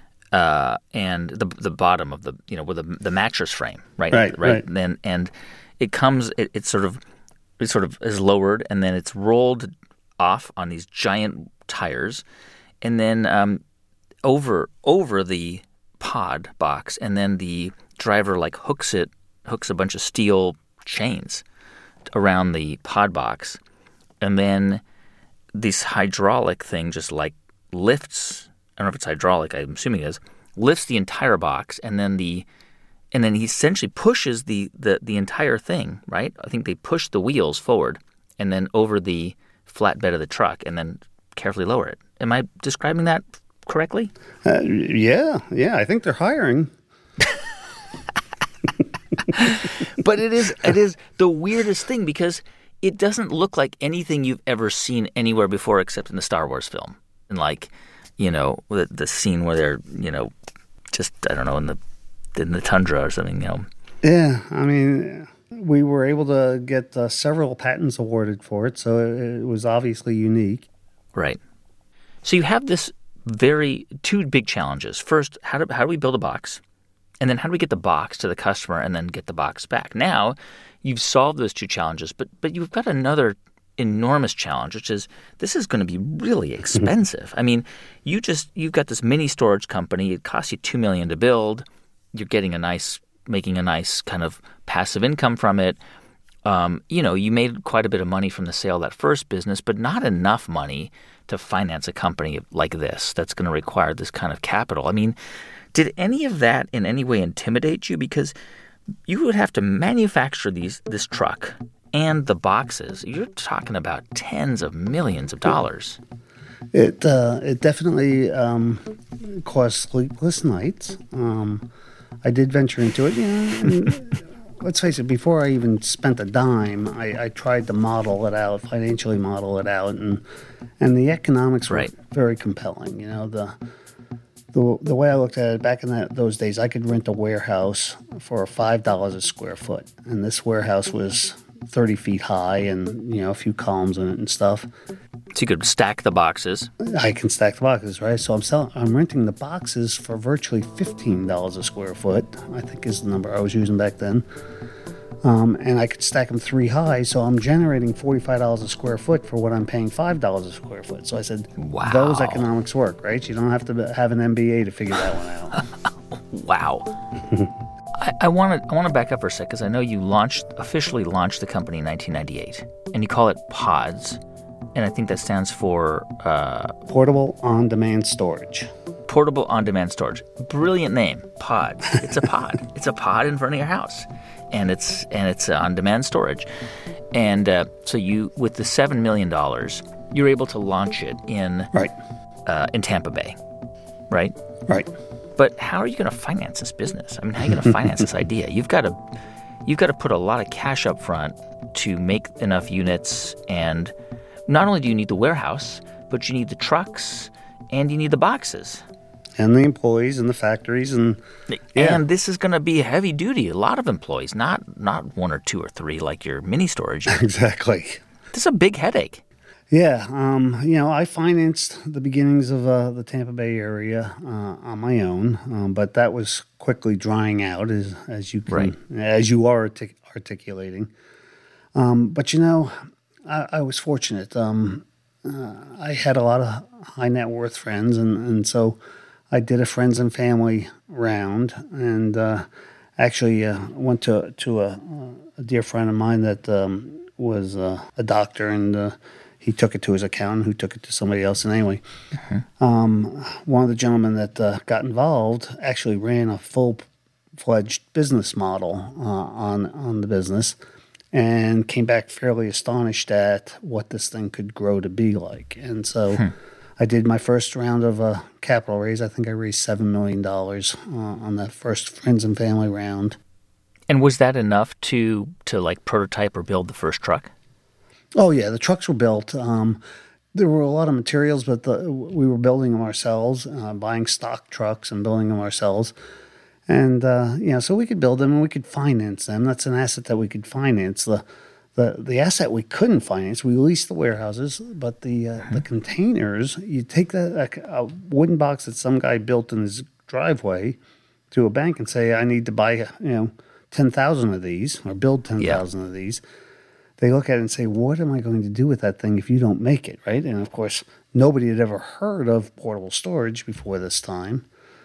uh, and the the bottom of the you know with the the mattress frame, right, right, right, right. And then and it comes, it, it's sort of it sort of is lowered, and then it's rolled off on these giant tires, and then um, over over the pod box, and then the driver like hooks it hooks a bunch of steel chains around the pod box, and then this hydraulic thing just like lifts. I don't know if it's hydraulic. I'm assuming it is. Lifts the entire box, and then the and then he essentially pushes the the the entire thing. Right? I think they push the wheels forward, and then over the flatbed of the truck, and then carefully lower it. Am I describing that correctly? Uh, yeah, yeah. I think they're hiring. But it is it is the weirdest thing because it doesn't look like anything you've ever seen anywhere before except in the Star Wars film. And like, you know, the, the scene where they're, you know, just, I don't know, in the in the tundra or something, you know. Yeah, I mean, we were able to get uh, several patents awarded for it, so it, it was obviously unique. Right. So you have this very, two big challenges. First, how do, how do we build a box? And then how do we get the box to the customer and then get the box back? Now, you've solved those two challenges, but but you've got another enormous challenge, which is this is going to be really expensive. I mean, you just you've got this mini storage company. It costs you two million dollars to build. You're getting a nice, making a nice kind of passive income from it. um, you know, you made quite a bit of money from the sale of that first business, but not enough money to finance a company like this that's going to require this kind of capital. I mean, did any of that in any way intimidate you? Because you would have to manufacture these this truck and the boxes. You're talking about tens of millions of dollars. It uh, it definitely um, caused sleepless nights. Um, I did venture into it, you know. And let's face it. Before I even spent a dime, I, I tried to model it out, financially model it out, and and the economics were right. very compelling. You know, the the the way I looked at it back in that, those days, I could rent a warehouse for five dollars a square foot, and this warehouse was thirty feet high, and you know, a few columns in it and stuff. So you could stack the boxes. I can stack the boxes, right? So I'm selling, I'm renting the boxes for virtually fifteen dollars a square foot, I think is the number I was using back then. Um, and I could stack them three high, so I'm generating forty-five dollars a square foot for what I'm paying five dollars a square foot. So I said, wow. Those economics work, right? You don't have to have an M B A to figure that one out. Wow. I want to I want to back up for a sec because I know you launched officially launched the company in nineteen ninety-eight, and you call it PODS, and I think that stands for uh, Portable On-Demand Storage. Portable On-Demand Storage. Brilliant name, PODS. It's a pod. It's a pod in front of your house, and it's and it's on-demand storage. And uh, so you, with the seven million dollars, you're able to launch it in right uh, in Tampa Bay, right? Right. But how are you going to finance this business? I mean, how are you going to finance this idea? You've got to, you've got to put a lot of cash up front to make enough units, and not only do you need the warehouse, but you need the trucks and you need the boxes. And the employees and the factories and yeah. And this is going to be heavy duty. A lot of employees, not not one or two or three like your mini storage. Exactly. This is a big headache. Yeah, um, you know, I financed the beginnings of uh, the Tampa Bay area uh, on my own, um, but that was quickly drying out, as as you can, right. as you are artic- articulating. Um, but you know, I, I was fortunate. Um, uh, I had a lot of high net worth friends, and, and so I did a friends and family round, and uh, actually uh, went to to a, a dear friend of mine that um, was uh, a doctor, and uh, he took it to his accountant, who took it to somebody else. And anyway, mm-hmm. um, one of the gentlemen that uh, got involved actually ran a full-fledged business model uh, on on the business, and came back fairly astonished at what this thing could grow to be like. And so hmm. I did my first round of uh, capital raise. I think I raised seven million dollars uh, on that first friends and family round. And was that enough to to like prototype or build the first truck? Oh, yeah, the trucks were built. Um, there were a lot of materials, but the, we were building them ourselves, uh, buying stock trucks and building them ourselves. And, uh, you know, so we could build them and we could finance them. That's an asset that we could finance. The the, the asset we couldn't finance, we leased the warehouses, but the uh, mm-hmm. the containers, you take that a, a wooden box that some guy built in his driveway to a bank and say, I need to buy, you know, ten thousand of these or build ten thousand yeah. of these. They look at it and say, what am I going to do with that thing if you don't make it, right? And, of course, nobody had ever heard of portable storage before this time.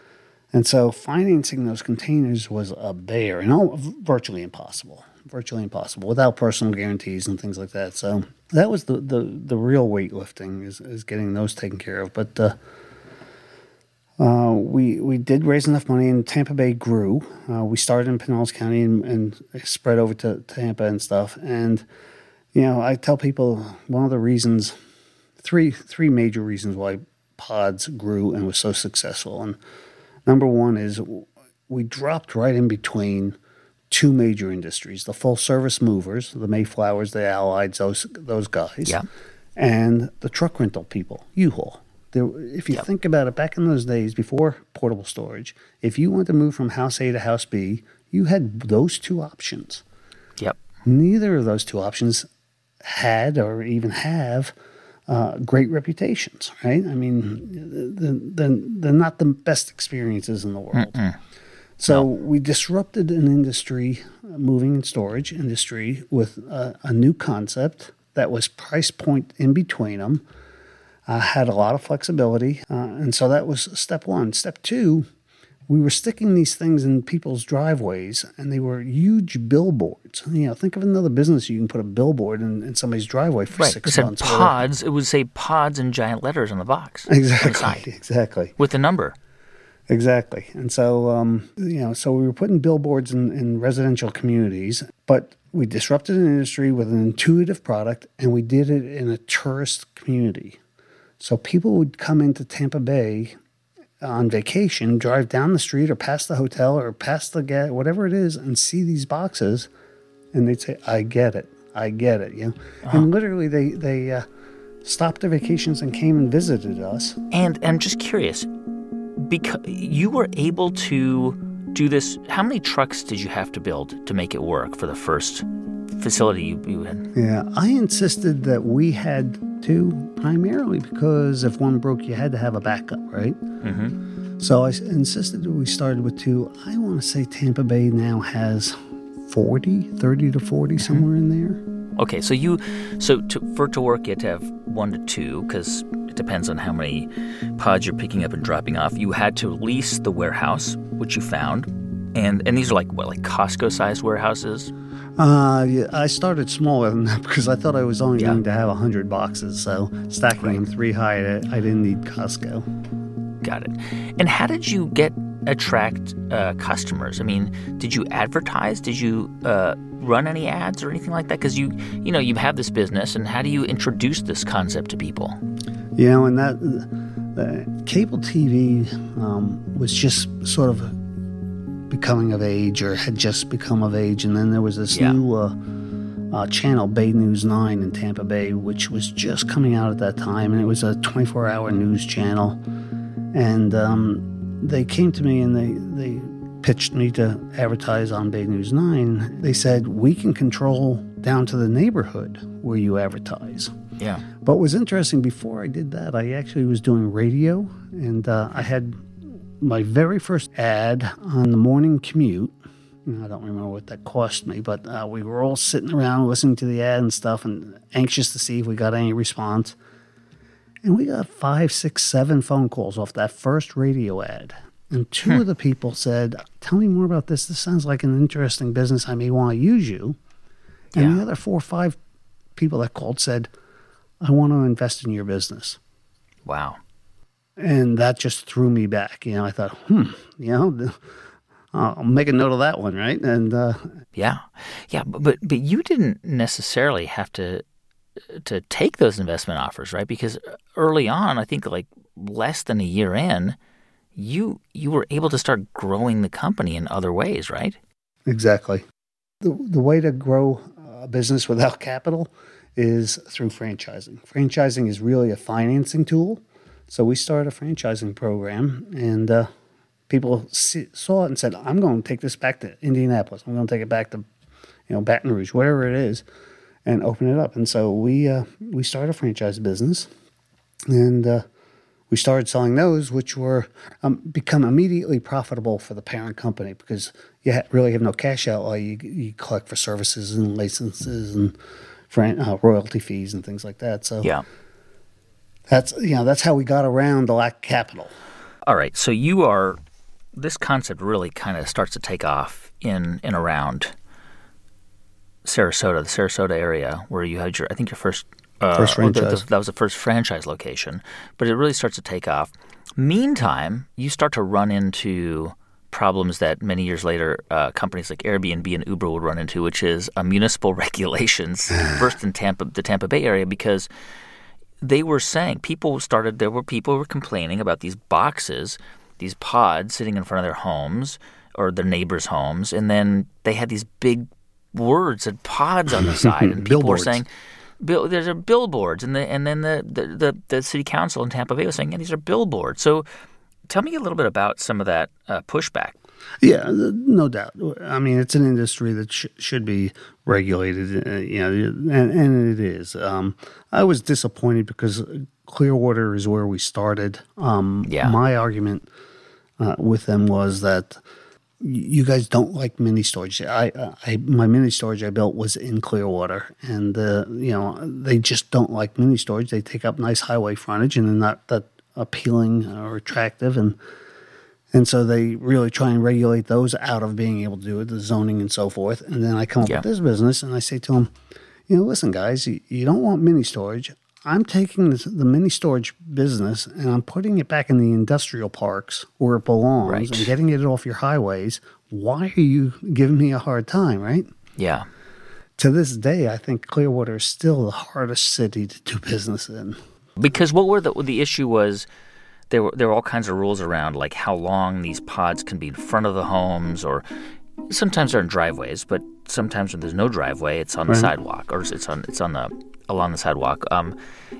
And so financing those containers was a bear, and all, virtually impossible, virtually impossible, without personal guarantees and things like that. So that was the, the, the real weightlifting, is, is getting those taken care of. But uh, uh, we we did raise enough money, and Tampa Bay grew. Uh, we started in Pinellas County and, and spread over to Tampa and stuff. And, you know, I tell people one of the reasons, three three major reasons why PODS grew and was so successful. And number one is we dropped right in between two major industries: the full-service movers, the Mayflowers, the Allieds, those those guys, yeah. and the truck rental people, U-Haul. There, if you yep. think about it, back in those days, before portable storage, if you wanted to move from house A to house B, you had those two options. Yep. Neither of those two options had or even have uh, great reputations, right? I mean, they're, they're not the best experiences in the world. Mm-mm. So no. we disrupted an industry, uh, moving and storage industry, with a, a new concept that was price point in between them. Uh, had a lot of flexibility, uh, and so that was step one. Step two, we were sticking these things in people's driveways, and they were huge billboards. You know, think of another business you can put a billboard in, in somebody's driveway for right. six it said months. pods. It would say pods in giant letters on the box. Exactly. Inside, exactly. with the number. Exactly. And so, um, you know, so we were putting billboards in, in residential communities, but we disrupted an industry with an intuitive product, and we did it in a tourist community. So people would come into Tampa Bay on vacation, drive down the street or past the hotel or past the gas, whatever it is, and see these boxes, and they'd say, "I get it, I get it," you know. Uh-huh. And literally, they they uh, stopped their vacations and came and visited us. And I'm just curious, because you were able to do this. How many trucks did you have to build to make it work for the first facility you, you had? Yeah, I insisted that we had two, primarily because if one broke, you had to have a backup, right? Mm-hmm. So I insisted that we started with two. I want to say Tampa Bay now has forty, thirty to forty, mm-hmm. somewhere in there. Okay, so you, so to, for it to work, you had to have one to two, because it depends on how many pods you're picking up and dropping off. You had to lease the warehouse, which you found, and and these are like what, like Costco-sized warehouses? Uh, yeah, I started smaller than that because I thought I was only yeah. going to have one hundred boxes. So stacking right. them three high, I, I didn't need Costco. Got it. And how did you get attract uh, customers? I mean, did you advertise? Did you uh, run any ads or anything like that? Because you, you know, you have this business, and how do you introduce this concept to people? You know, and that uh, cable T V um, was just sort of becoming of age, or had just become of age, and then there was this yeah. new uh, uh, channel, Bay News nine in Tampa Bay, which was just coming out at that time, and it was a twenty-four hour news channel. And um, they came to me and they, they pitched me to advertise on Bay News nine. They said, we can control down to the neighborhood where you advertise. Yeah. But what was interesting, before I did that, I actually was doing radio, and uh, I had my very first ad on the morning commute. I don't remember what that cost me, but uh, we were all sitting around listening to the ad and stuff and anxious to see if we got any response. And we got five, six, seven phone calls off that first radio ad. And two hmm. of the people said, tell me more about this. This sounds like an interesting business. I may want to use you. And yeah. the other four or five people that called said, I want to invest in your business. Wow. And that just threw me back. You know, I thought, hmm, you know, I'll make a note of that one, right? And uh, yeah, yeah, but but you didn't necessarily have to to take those investment offers, right? Because early on, I think like less than a year in, you you were able to start growing the company in other ways, right? Exactly. The the way to grow a business without capital is through franchising. Franchising is really a financing tool. So we started a franchising program, and uh, people see, saw it and said, I'm going to take this back to Indianapolis. I'm going to take it back to, you know, Baton Rouge, whatever it is, and open it up. And so we uh, we started a franchise business, and uh, we started selling those, which were um, become immediately profitable for the parent company because you ha- really have no cash outlay. You, you collect for services and licenses and fran- uh, royalty fees and things like that. So yeah. That's, you know, that's how we got around the lack of capital. All right. So you are, this concept really kind of starts to take off in and around Sarasota, the Sarasota area, where you had your, I think your first, uh, first franchise. That, that was the first franchise location, but it really starts to take off. Meantime, you start to run into problems that many years later uh, companies like Airbnb and Uber would run into, which is uh, municipal regulations, first in Tampa, the Tampa Bay area, because they were saying, people started, there were people who were complaining about these boxes, these pods sitting in front of their homes or their neighbors' homes, and then they had these big words and pods on the side, and people were saying, Bill, there's a billboards, and the and then the, the, the, the city council in Tampa Bay was saying, yeah, these are billboards. So tell me a little bit about some of that uh, pushback. Yeah, no doubt. I mean, it's an industry that sh- should be regulated, uh, you know, and, and it is. Um, I was disappointed because Clearwater is where we started. Um, yeah. My argument uh, with them was that you guys don't like mini storage. I, I, my mini storage I built was in Clearwater, and uh, you know, they just don't like mini storage. They take up nice highway frontage, and they're not that appealing or attractive, and And so they really try and regulate those out of being able to do it, the zoning and so forth. And then I come up Yeah. with this business and I say to them, you know, listen, guys, you, you don't want mini storage. I'm taking this, the mini storage business and I'm putting it back in the industrial parks where it belongs Right. and getting it off your highways. Why are you giving me a hard time, right? Yeah. To this day, I think Clearwater is still the hardest city to do business in. Because what were the the issue was there were there were all kinds of rules around like how long these pods can be in front of the homes, or sometimes they're in driveways, but sometimes when there's no driveway, it's on the Right. sidewalk or it's on it's on the along the sidewalk. Um,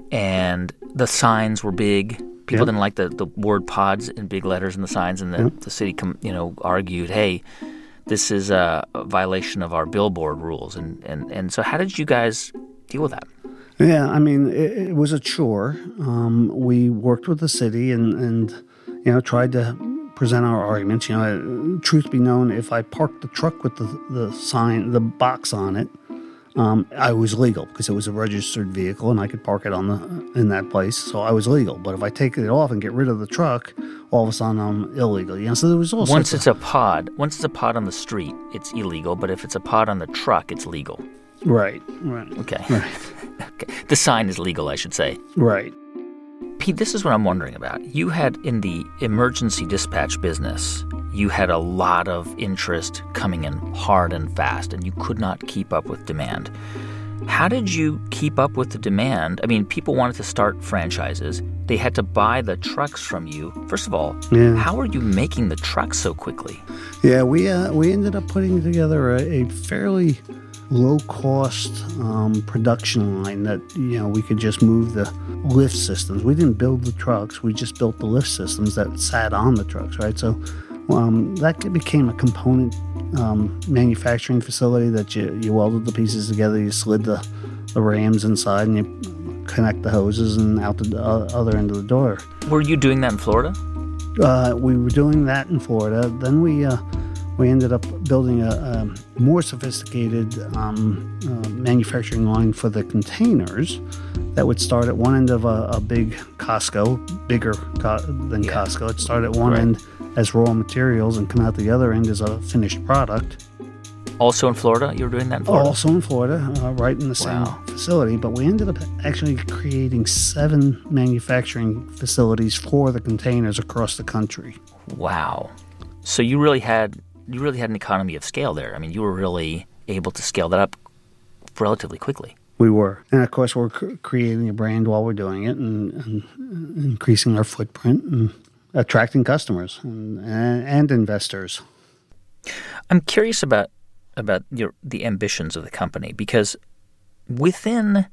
and the signs were big. People Yep. didn't like the, the word pods in big letters in the signs, and the, Yep. the city com, you know argued, hey, this is a, a violation of our billboard rules. And, and, and so how did you guys deal with that? Yeah, I mean, it, it was a chore. Um, we worked with the city and, and, you know, tried to present our arguments. You know, truth be known, if I parked the truck with the, the sign, the box on it, um, I was legal because it was a registered vehicle and I could park it on the in that place. So I was legal. But if I take it off and get rid of the truck, all of a sudden I'm illegal. You know, so there was all Once sorts it's of, a pod, once it's a pod on the street, it's illegal. But if it's a pod on the truck, it's legal. right, right, Okay. right, Okay. The sign is legal, I should say. right. Pete, this is what I'm wondering about. You had in the emergency dispatch business, you had a lot of interest coming in hard and fast, and you could not keep up with demand. How did you keep up with the demand? I mean, people wanted to start franchises. They had to buy the trucks from you. First of all, Yeah. how are you making the trucks so quickly? Yeah, we uh, we ended up putting together a, a fairly low cost um, production line that, you know, we could just move the lift systems. We didn't build the trucks, we just built the lift systems that sat on the trucks, right? So um, that became a component um, manufacturing facility that you, you welded the pieces together, you slid the, the rams inside and you connect the hoses and out the uh, other end of the door. Were you doing that in Florida? Uh, we were doing that in Florida. Then we uh, we ended up building a, a more sophisticated um, uh, manufacturing line for the containers that would start at one end of a, a big Costco, bigger co- than Yeah. Costco. It started at one Right. end as raw materials and come out the other end as a finished product. Also in Florida? You were doing that in Florida? Also in Florida, uh, right in the same Wow. facility. But we ended up actually creating seven manufacturing facilities for the containers across the country. Wow. So you really had you really had an economy of scale there. I mean, you were really able to scale that up relatively quickly. We were. And of course, we're cr- creating a brand while we're doing it and, and increasing our footprint and attracting customers and, and, and investors. I'm curious about about your the ambitions of the company, because within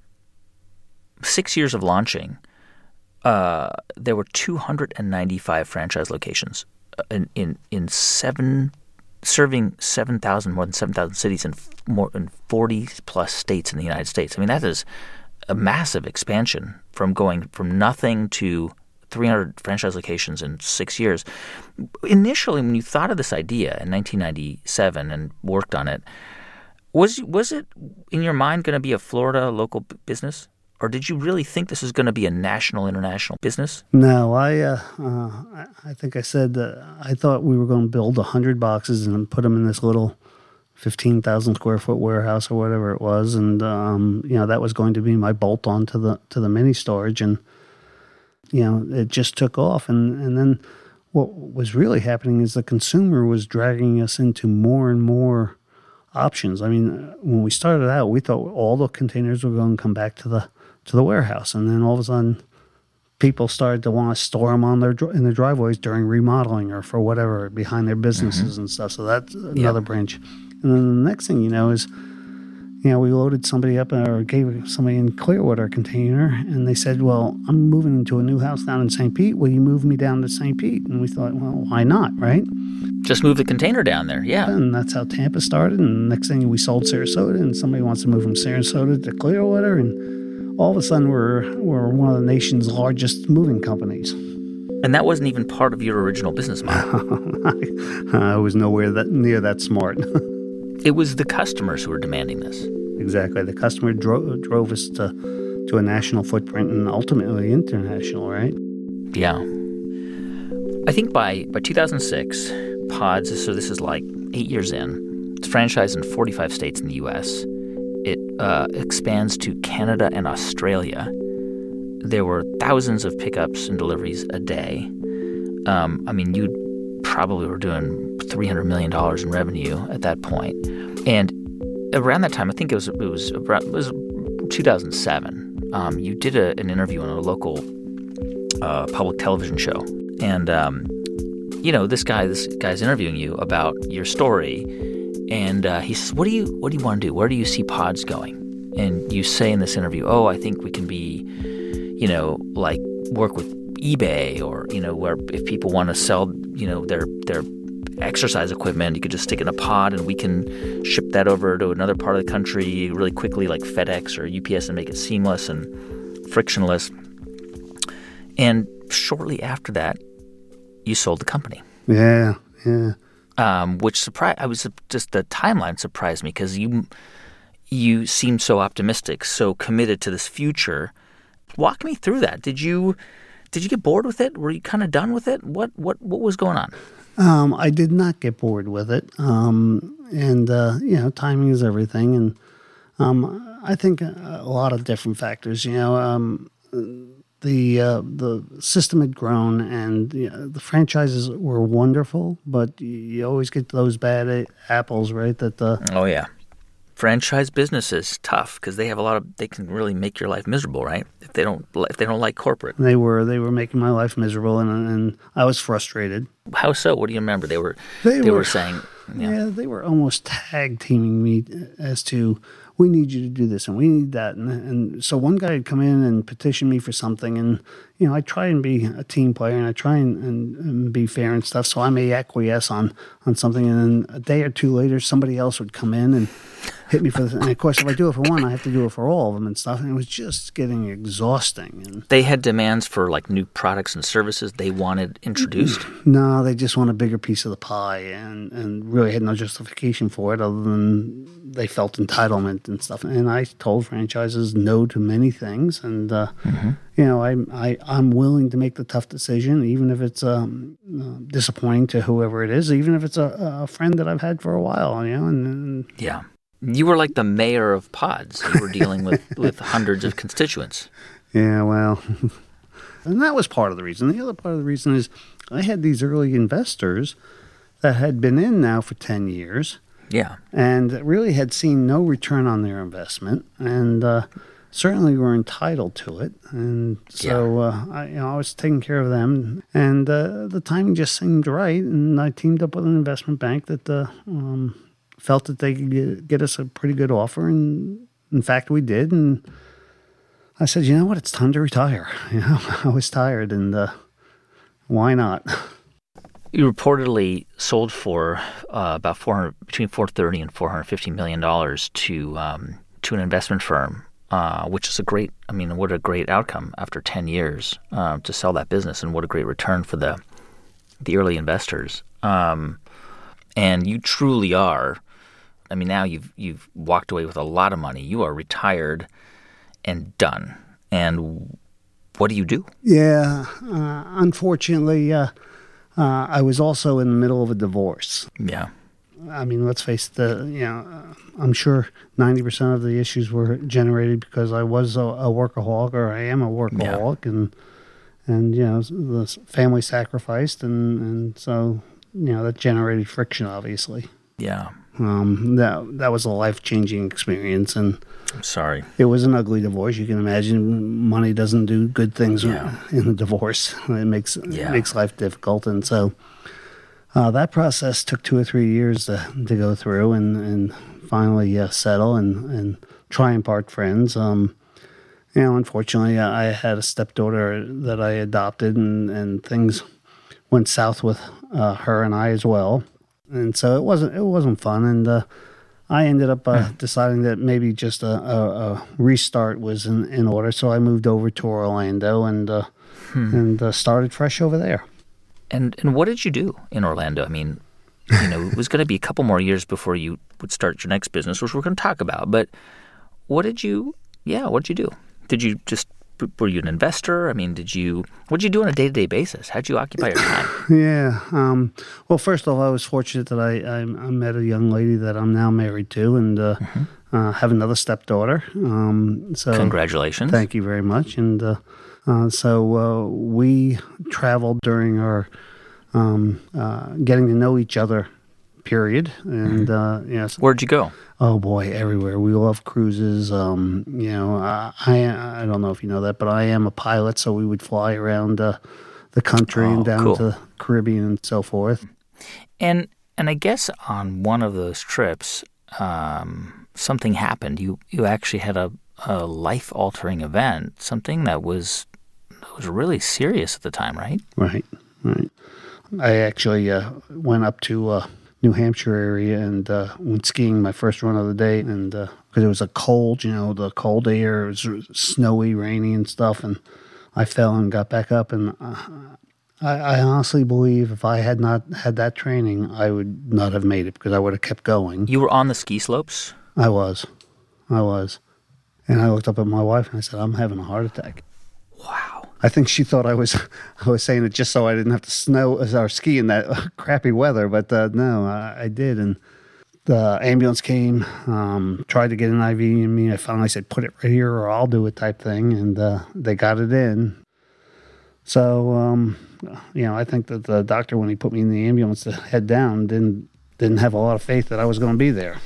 six years of launching, uh, there were two hundred ninety-five franchise locations in in, in seven serving seven thousand more than seven thousand cities in f- more than forty plus states in the United States. I mean, that is a massive expansion from going from nothing to three hundred franchise locations in six years. Initially, when you thought of this idea in nineteen ninety-seven and worked on it, was was it in your mind going to be a Florida local b- business? Or did you really think this was going to be a national, international business? No, I uh, uh, I- I think I said that I thought we were going to build one hundred boxes and put them in this little fifteen thousand square foot warehouse or whatever it was. And, um, you know, that was going to be my bolt on to the, to the mini storage. And, you know, it just took off. And, and then what was really happening is the consumer was dragging us into more and more options. I mean, when we started out, we thought all the containers were going to come back to the to the warehouse, and then all of a sudden, people started to want to store them on their dri- in their driveways during remodeling or for whatever behind their businesses and stuff. So that's another branch. And then the next thing you know is, you know, we loaded somebody up or gave somebody in Clearwater a container, and they said, "Well, I'm moving into a new house down in Saint Pete. Will you move me down to Saint Pete?" And we thought, well, why not, right? Just move the container down there, yeah. And that's how Tampa started. And the next thing we sold Sarasota, and somebody wants to move from Sarasota to Clearwater, and all of a sudden we're we're one of the nation's largest moving companies. And that wasn't even part of your original business model. I was nowhere that near that smart. It was the customers who were demanding this. Exactly. The customer dro- drove us to to a national footprint and ultimately international, right? Yeah. I think by, by two thousand six, Pods, so this is like eight years in, it's franchised in forty-five states in the U S. It uh, expands to Canada and Australia. There were thousands of pickups and deliveries a day. Um, I mean, you probably were doing three hundred million dollars in revenue at that point. And around that time, I think it was it was, around, it was two thousand seven, um, you did a, an interview on a local uh, public television show. And, um, you know, this guy, this guy's interviewing you about your story. And uh, he says, what do you what do you want to do? Where do you see Pods going? And you say in this interview, oh, I think we can be, you know, like work with eBay, or, you know, where if people want to sell, you know, their their exercise equipment, you could just stick it in a pod and we can ship that over to another part of the country really quickly, like FedEx or U P S, and make it seamless and frictionless. And shortly after that, you sold the company. Yeah, yeah. Um, which surprised, I was just, the timeline surprised me, because you you seemed so optimistic, so committed to this future. Walk me through that. Did you did you get bored with it? Were you kind of done with it? What what what was going on? Um, I did not get bored with it, um, and uh, you know, timing is everything, and um, I think a lot of different factors. You know, um, the uh, the system had grown, and you know, the franchises were wonderful, but you always get those bad apples, right? That uh, oh yeah, franchise business is tough because they have a lot of. They can really make your life miserable, right? If they don't if they don't like corporate. They were they were making my life miserable, and and I was frustrated. How so? What do you remember? They were they, they were, were saying yeah. yeah they were almost tag teaming me as to, we need you to do this and we need that, and and so one guy would come in and petition me for something, and you know I try and be a team player, and I try and, and, and be fair and stuff, so I may acquiesce on on something, and then a day or two later somebody else would come in and hit me for this. And of course, if I do it for one, I have to do it for all of them and stuff. And it was just getting exhausting. And they had demands for like new products and services they wanted introduced. No, they just want a bigger piece of the pie, and, and really had no justification for it other than they felt entitlement and stuff. And I told franchises no to many things. And, uh, mm-hmm. you know, I, I, I'm willing to make the tough decision, even if it's um, uh, disappointing to whoever it is, even if it's a, a friend that I've had for a while, you know. And, and yeah. You were like the mayor of Pods. You were dealing with, with hundreds of constituents. Yeah, well, and that was part of the reason. The other part of the reason is I had these early investors that had been in now for ten years. Yeah. And really had seen no return on their investment, and uh, certainly were entitled to it. And so yeah. uh, I, you know, I was taking care of them, and uh, the timing just seemed right. And I teamed up with an investment bank that uh, um, felt that they could get, get us a pretty good offer, and in fact, we did. And I said, you know what, it's time to retire. You know, I was tired, and uh, why not? You reportedly sold for uh, about four hundred, between four hundred thirty and four hundred fifty million dollars to um, to an investment firm, uh, which is a great. I mean, what a great outcome after ten years uh, to sell that business, and what a great return for the the early investors. Um, and you truly are. I mean, now you've you've walked away with a lot of money. You are retired and done. And what do you do? Yeah, uh, unfortunately. Uh, Uh, I was also in the middle of a divorce. Yeah. I mean, let's face it, the, you know, uh, I'm sure ninety percent of the issues were generated because I was a, a workaholic, or I am a workaholic, yeah. and, and, you know, the family sacrificed, and, and so, you know, that generated friction, obviously. Yeah. Um, that, that was a life-changing experience, and I'm sorry. It was an ugly divorce. You can imagine money doesn't do good things yeah. in a divorce. It makes yeah. it makes life difficult. And so uh, that process took two or three years to, to go through and, and finally uh, settle and, and try and part friends. Um, you know, unfortunately, I had a stepdaughter that I adopted, and, and things went south with uh, her and I as well. And so it wasn't it wasn't fun. And uh, I ended up uh, deciding that maybe just a, a, a restart was in, in order, so I moved over to Orlando and uh, hmm. and uh, started fresh over there. And and what did you do in Orlando? I mean, you know, it was going to be a couple more years before you would start your next business, which we're going to talk about. But what did you? Yeah, what did you do? Did you just were you an investor? I mean, did you, what did you do on a day-to-day basis? How'd you occupy your time? Yeah. Um, well, first off, I was fortunate that I, I, I met a young lady that I'm now married to, and uh, mm-hmm. uh, have another stepdaughter. Um, so Congratulations. Thank you very much. And uh, uh, so uh, we traveled during our um, uh, getting to know each other period. And mm-hmm. uh, yes. Where'd you go? Oh boy, everywhere. We love cruises. Um, you know, uh, I I don't know if you know that, but I am a pilot, so we would fly around uh, the country oh, and down cool. to the Caribbean and so forth. And and I guess on one of those trips, um, something happened. You you actually had a, a life altering event, something that was that was really serious at the time, right? Right, right. I actually uh, went up to Uh, New Hampshire area and uh, went skiing my first run of the day, and because uh, it was a cold, you know, the cold air, it was snowy, rainy and stuff, and I fell and got back up, and uh, I, I honestly believe if I had not had that training, I would not have made it because I would have kept going. You were on the ski slopes? I was. I was. And I looked up at my wife and I said, I'm having a heart attack. Wow. I think she thought I was I was saying it just so I didn't have to snow or ski in that crappy weather, but uh, no, I, I did. And the ambulance came, um, tried to get an I V in me. I finally said, put it right here or I'll do it type thing. And uh, they got it in. So, um, you know, I think that the doctor, when he put me in the ambulance to head down, didn't, didn't have a lot of faith that I was going to be there.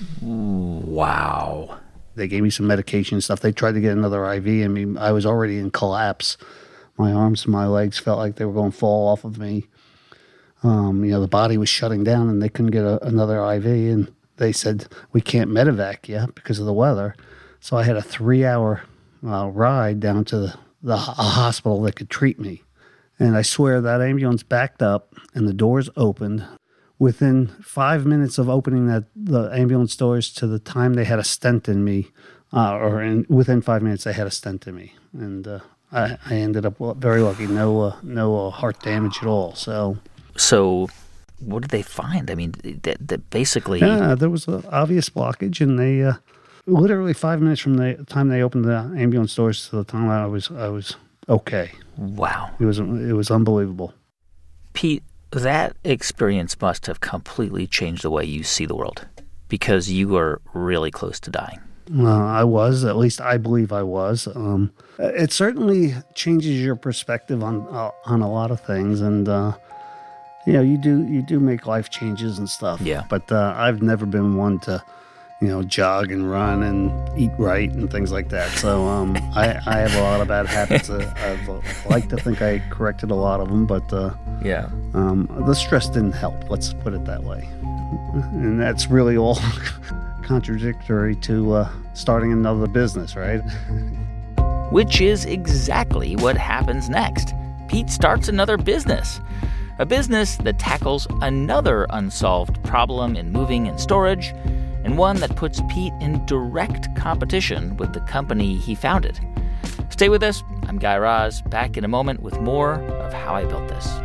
Wow. They gave me some medication and stuff. They tried to get another I V. I mean, I was already in collapse. My arms and my legs felt like they were going to fall off of me. Um, you know, the body was shutting down and they couldn't get a, another I V. And they said, we can't medevac you because of the weather. So I had a three-hour uh, ride down to the, the a hospital that could treat me. And I swear that ambulance backed up and the doors opened. Within five minutes of opening that the ambulance doors to the time they had a stent in me, uh, or in, within five minutes they had a stent in me. And uh, I, I ended up very lucky, no uh, no uh, heart damage at all. So, so what did they find? I mean, that, that basically, yeah, there was an obvious blockage, and they uh, literally five minutes from the time they opened the ambulance doors to the time I was I was okay. Wow, it was it was unbelievable. Pete, that experience must have completely changed the way you see the world, because you were really close to dying. Uh, I was, at least I believe I was. Um, it certainly changes your perspective on uh, on a lot of things, and uh, you know, you do you do make life changes and stuff. Yeah. But uh, I've never been one to, you know, jog and run and eat right and things like that. So um, I, I have a lot of bad habits. uh, I'd like to think I corrected a lot of them, but uh, yeah, um, the stress didn't help. Let's put it that way, and that's really all. Contradictory to uh, starting another business, right? Which is exactly what happens next. Pete starts another business. A business that tackles another unsolved problem in moving and storage, and one that puts Pete in direct competition with the company he founded. Stay with us. I'm Guy Raz, back in a moment with more of How I Built This.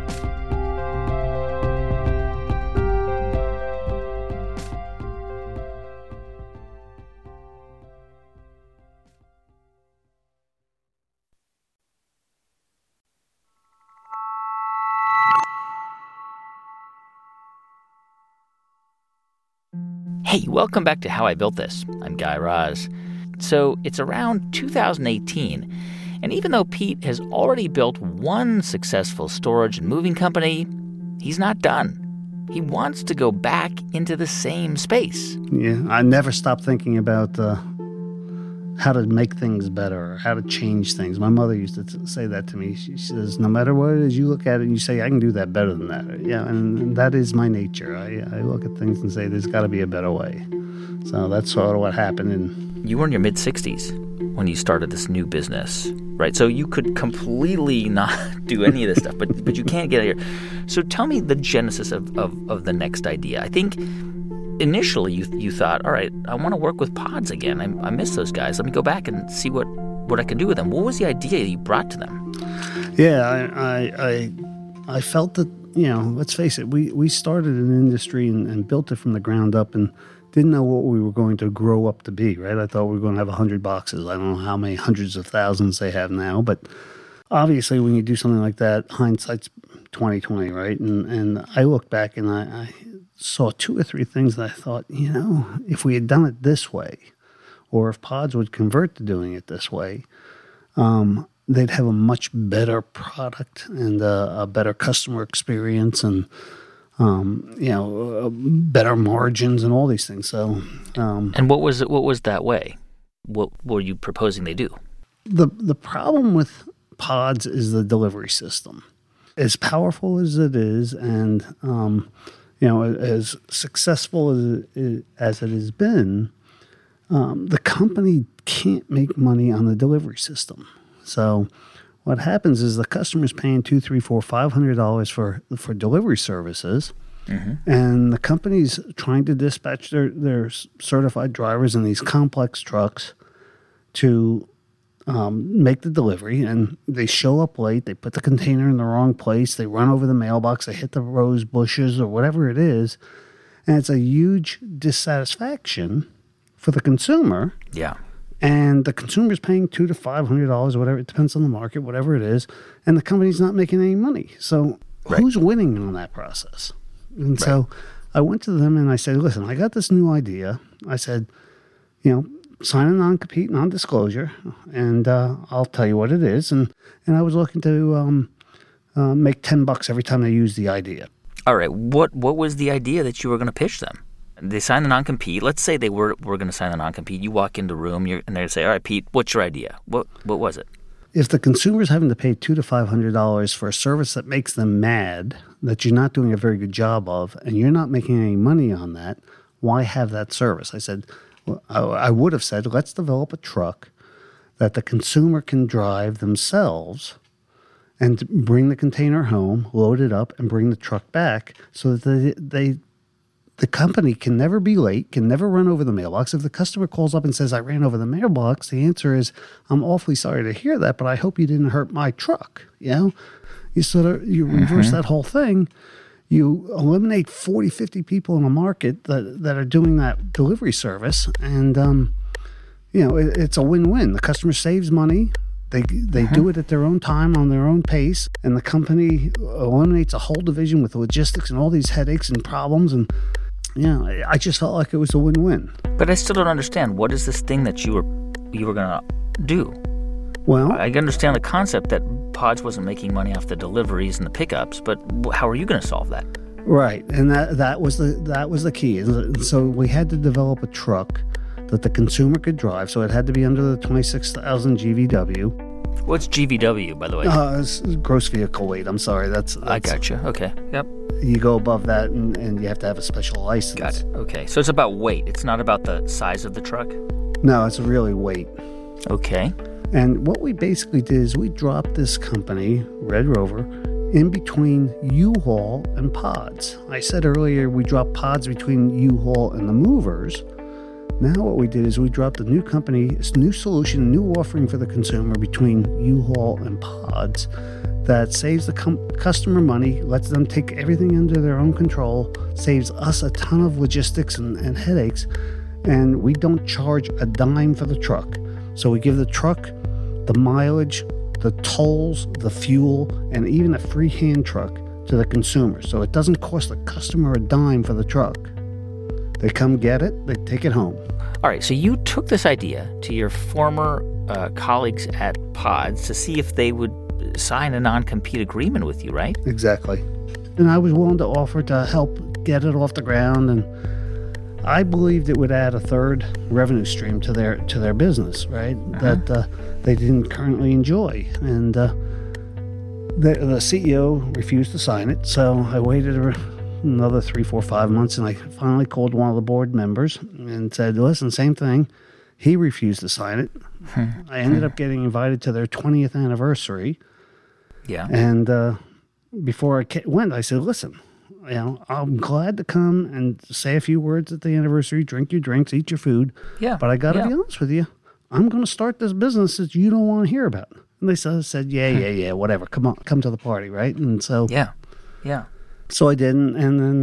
Hey, welcome back to How I Built This. I'm Guy Raz. So it's around two thousand eighteen, and even though Pete has already built one successful storage and moving company, he's not done. He wants to go back into the same space. Yeah, I never stopped thinking about uh, how to make things better, or how to change things. My mother used to t- say that to me. She says, no matter what it is, you look at it and you say, I can do that better than that. Yeah, and, and that is my nature. I, I look at things and say, there's got to be a better way. So that's sort of what happened. And you were in your mid-sixties when you started this new business, right? So you could completely not do any of this stuff, but but you can't get out of here. So tell me the genesis of, of, of the next idea. I think initially you you thought, all right, I want to work with pods again. I, I miss those guys. Let me go back and see what, what I can do with them. What was the idea you brought to them? Yeah, I I I, I felt that, you know, let's face it, we, we started an industry and, and built it from the ground up, and didn't know what we were going to grow up to be, right? I thought we were going to have one hundred boxes. I don't know how many hundreds of thousands they have now, but obviously when you do something like that, hindsight's twenty twenty, right? And and I look back and I, I saw two or three things that I thought, you know, if we had done it this way, or if Pods would convert to doing it this way, um, they'd have a much better product and a, a better customer experience and, um, you know, uh, better margins and all these things. So, um, and what was it? What was that way? What were you proposing they do? The the problem with Pods is the delivery system. As powerful as it is, and um, you know, as successful as it, as it has been, um, the company can't make money on the delivery system. So, what happens is the customer's paying two, three, four, five hundred dollars for for delivery services, mm-hmm. and the company's trying to dispatch their their certified drivers in these complex trucks to um, make the delivery, and they show up late. They put the container in the wrong place. They run over the mailbox. They hit the rose bushes or whatever it is, and it's a huge dissatisfaction for the consumer. Yeah. And the consumer's paying two to five hundred dollars, or whatever. It depends on the market, whatever it is, and the company's not making any money. So right. who's winning on that process? And right. so I went to them and I said, "Listen, I got this new idea." I said, "You know, sign a non-compete, non-disclosure, and uh, I'll tell you what it is." And and I was looking to um, uh, make ten bucks every time they use the idea. All right. What what was the idea that you were going to pitch them? They sign the non-compete. Let's say they were were going to sign the non-compete. You walk in the room, you're, and they say, "All right, Pete, what's your idea? What what was it?" If the consumer's having to pay two to five hundred dollars for a service that makes them mad, that you're not doing a very good job of, and you're not making any money on that, why have that service? I said, well, I, I would have said, let's develop a truck that the consumer can drive themselves and bring the container home, load it up, and bring the truck back, so that they they. The company can never be late, can never run over the mailbox. If the customer calls up and says, "I ran over the mailbox," the answer is, "I'm awfully sorry to hear that, but I hope you didn't hurt my truck." You know, you sort of, you reverse mm-hmm. that whole thing. You eliminate forty, fifty people in a market that, that are doing that delivery service. And, um, you know, it, it's a win-win. The customer saves money. They they mm-hmm. do it at their own time, on their own pace. And the company eliminates a whole division with logistics and all these headaches and problems. And, yeah, I just felt like it was a win-win. But I still don't understand. What is this thing that you were you were going to do? Well, I understand the concept that Pods wasn't making money off the deliveries and the pickups, but how are you going to solve that? Right, and that that was the that was the key. And so we had to develop a truck that the consumer could drive. So it had to be under the twenty-six thousand G V W. What's G V W, by the way? Uh, it's gross vehicle weight. I'm sorry. That's, that's I gotcha. Okay. Yep. You go above that, and, and you have to have a special license. Got it. Okay. So it's about weight. It's not about the size of the truck? No, it's really weight. Okay. And what we basically did is we dropped this company, Red Rover, in between U-Haul and Pods. I said earlier we dropped Pods between U-Haul and the movers. Now what we did is we dropped a new company, a new solution, a new offering for the consumer between U-Haul and Pods that saves the com- customer money, lets them take everything under their own control, saves us a ton of logistics and, and headaches, and we don't charge a dime for the truck. So we give the truck the mileage, the tolls, the fuel, and even a free hand truck to the consumer. So it doesn't cost the customer a dime for the truck. They come get it, they take it home. All right, so you took this idea to your former uh, colleagues at Pods to see if they would sign a non-compete agreement with you, right? Exactly. And I was willing to offer to help get it off the ground, and I believed it would add a third revenue stream to their to their business, right? Uh-huh. That uh, they didn't currently enjoy. And uh, the, the C E O refused to sign it, so I waited a another three, four, five months, and I finally called one of the board members and said, listen, same thing. He refused to sign it. I ended up getting invited to their twentieth anniversary. Yeah. And uh, before I went, I said, listen, you know, I'm glad to come and say a few words at the anniversary, drink your drinks, eat your food. Yeah. But I got to yeah. be honest with you. I'm going to start this business that you don't want to hear about. And they said, yeah, yeah, yeah, whatever. Come on, come to the party, right? And so. Yeah. Yeah. So I didn't, and then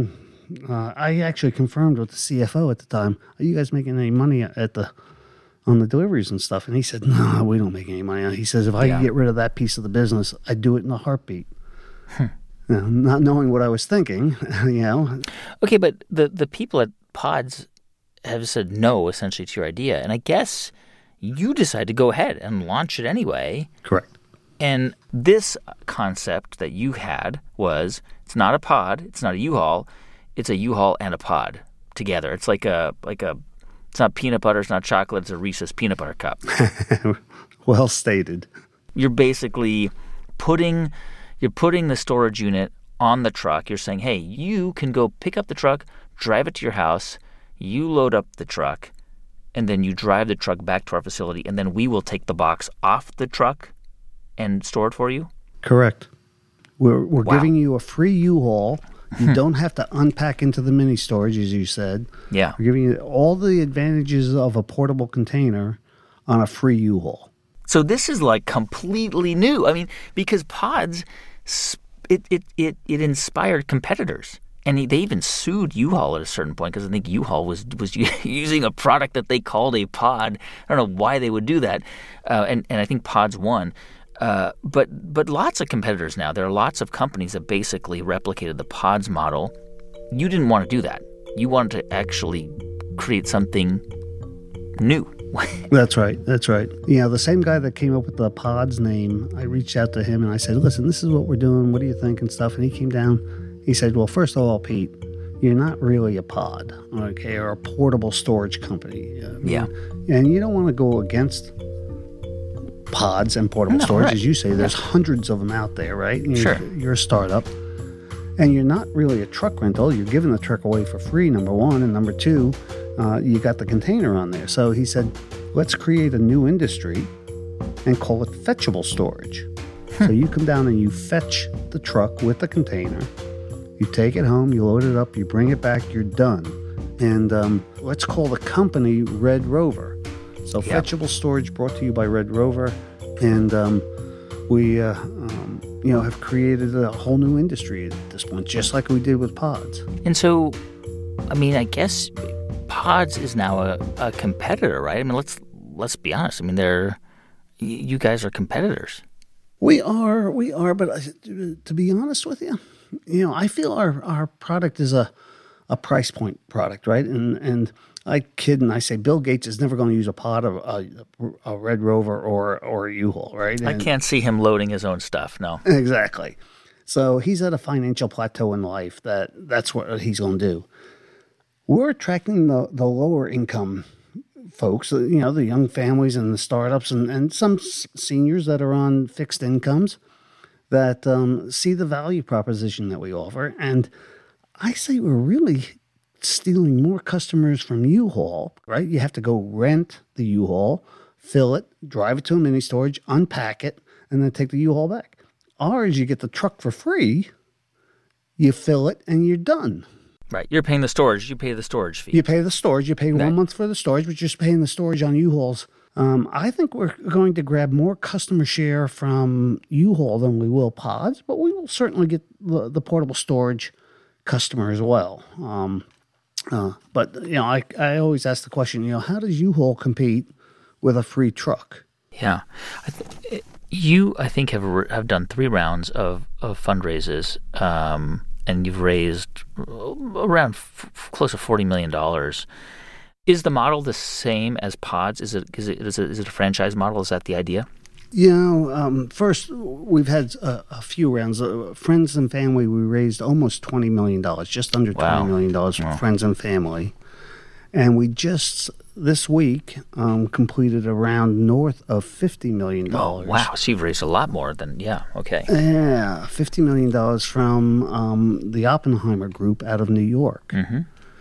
Uh, I actually confirmed with the C F O at the time, are you guys making any money at the on the deliveries and stuff? And he said, no, we don't make any money. He says, if I Yeah. could get rid of that piece of the business, I'd do it in a heartbeat. You know, not knowing what I was thinking, you know. Okay, but the, the people at Pods have said no, essentially, to your idea. And I guess you decide to go ahead and launch it anyway. Correct. And this concept that you had was, it's not a pod, it's not a U-Haul, it's a U-Haul and a pod together. It's like a like a, it's not peanut butter, it's not chocolate, it's a Reese's peanut butter cup. Well stated. You're basically putting, you're putting the storage unit on the truck. You're saying, hey, you can go pick up the truck, drive it to your house, you load up the truck, and then you drive the truck back to our facility, and then we will take the box off the truck and store it for you? Correct. We're we're Wow. giving you a free U-Haul. You don't have to unpack into the mini storage, as you said. Yeah. We're giving you all the advantages of a portable container on a free U-Haul. So this is like completely new. I mean, because Pods, sp- it it it, it inspired competitors. And they even sued U-Haul at a certain point because I think U-Haul was was using a product that they called a pod. I don't know why they would do that. Uh, and, and I think Pods won. Uh, but but lots of competitors now. There are lots of companies that basically replicated the Pods model. You didn't want to do that. You wanted to actually create something new. That's right. That's right. You know, the same guy that came up with the Pods name, I reached out to him and I said, listen, this is what we're doing. What do you think and stuff? And he came down. He said, well, first of all, Pete, you're not really a pod, okay, or a portable storage company. I mean, Yeah. And you don't want to go against pods and portable No, storage. right. As you say, there's hundreds of them out there, right? And Sure. You're, you're a startup. And you're not really a truck rental. You're giving the truck away for free, number one. And number two, uh, you got the container on there. So he said, let's create a new industry and call it fetchable storage. So you come down and you fetch the truck with the container. You take it home, you load it up, you bring it back, you're done. And um, let's call the company Red Rover. So Yep. fetchable storage brought to you by Red Rover. And um, we, uh, um, you know, have created a whole new industry at this point, just like we did with Pods. And so, I mean, I guess Pods is now a, a competitor, right? I mean, let's let's be honest. I mean, they're y- you guys are competitors. We are, we are, but uh, to be honest with you, you know, I feel our, our product is a, a price point product, right? And and I kid and I say Bill Gates is never going to use a pod of a, a Red Rover or or a U-Haul, right? I And- can't see him loading his own stuff. No. Exactly. So he's at a financial plateau in life that that's what he's going to do. We're attracting the, the lower income folks, you know, the young families and the startups and, and some s- seniors that are on fixed incomes that um, see the value proposition that we offer. And I say we're really stealing more customers from U-Haul, right? You have to go rent the U-Haul, fill it, drive it to a mini storage, unpack it, and then take the U-Haul back. Ours, you get the truck for free, you fill it, and you're done. Right. You're paying the storage. You pay the storage fee. You pay the storage. You pay Right. one month for the storage, but you're just paying the storage on U-Hauls. Um, I think we're going to grab more customer share from U-Haul than we will Pods, but we will certainly get the, the portable storage customer as well. Um, uh, but, you know, I, I always ask the question, you know, how does U-Haul compete with a free truck? Yeah. I th- you, I think, have re- have done three rounds of, of fundraisers, um, and you've raised around f- f- close to forty million dollars. Is the model the same as Pods? Is it is it is it, is it a franchise model? Is that the idea? You know, um, first, we've had a, a few rounds. Uh, friends and family, we raised almost twenty million dollars, just under Wow. twenty million dollars for Wow. friends and family. And we just, this week, um, completed a round north of fifty million dollars. Oh, wow. So you've raised a lot more than, yeah, okay. Yeah, fifty million dollars from um, the Oppenheimer Group out of New York. Mm-hmm.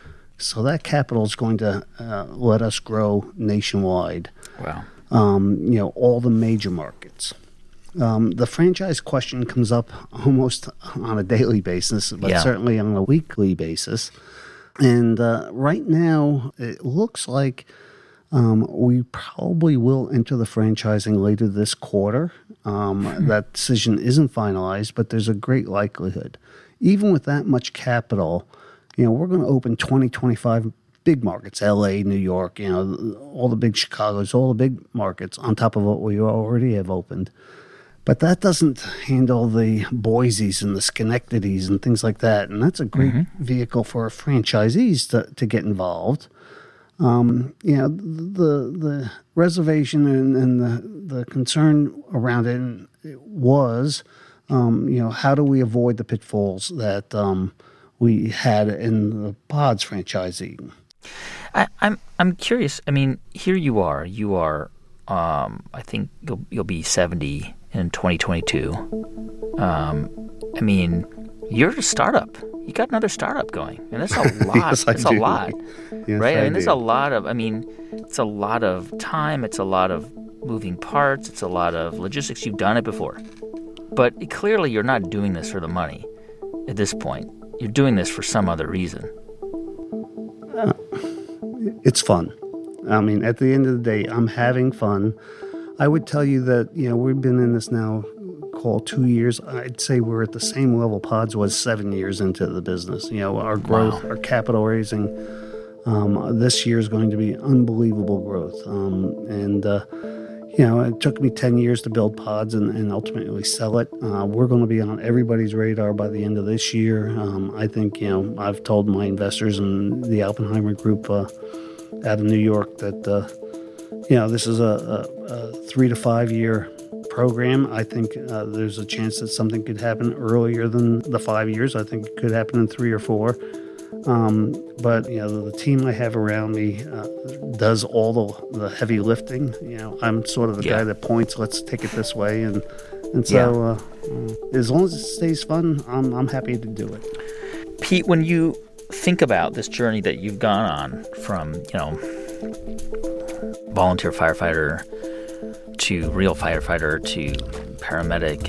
So that capital is going to uh, let us grow nationwide. Wow. Um, you know, all the major markets. Um, the franchise question comes up almost on a daily basis, but Yeah. certainly on a weekly basis. And uh, right now, it looks like um, we probably will enter the franchising later this quarter. Um, that decision isn't finalized, but there's a great likelihood. Even with that much capital, you know, we're going to open twenty, twenty-five big markets, L A, New York, you know, all the big Chicagos, all the big markets on top of what we already have opened. But that doesn't handle the Boise's and the Schenectady's and things like that. And that's a great mm-hmm. vehicle for franchisees to, to get involved. Um, you know, the the reservation and, and the, the concern around it was, um, you know, how do we avoid the pitfalls that um, we had in the Pods franchising? I, I'm I'm curious. I mean, here you are. You are. Um, I think you'll you'll be seventy in twenty twenty-two. Um, I mean, you're a startup. You got another startup going, and that's a lot. Yes, it's I a do. lot, yes, right? I, I mean, do. there's a lot of. I mean, it's a lot of time. It's a lot of moving parts. It's a lot of logistics. You've done it before, but clearly you're not doing this for the money. At this point, you're doing this for some other reason. Uh, it's fun. I mean, at the end of the day, I'm having fun. I would tell you that, you know, we've been in this now called two years. I'd say we're at the same level Pods was seven years into the business. You know, our growth, wow. our capital raising, um, this year is going to be unbelievable growth. Um, and, uh, you know, it took me ten years to build Pods and, and ultimately sell it. Uh, we're going to be on everybody's radar by the end of this year. Um, I think, you know, I've told my investors and the Oppenheimer Group uh, out of New York that, uh, you know, this is a, a, a three to five year program. I think uh, there's a chance that something could happen earlier than the five years. I think it could happen in three or four. Um, but, you know, the team I have around me uh, does all the, the heavy lifting. You know, I'm sort of the yeah. guy that points, let's take it this way. And and so yeah. uh, as long as it stays fun, I'm, I'm happy to do it. Pete, when you think about this journey that you've gone on from, you know, volunteer firefighter to real firefighter to paramedic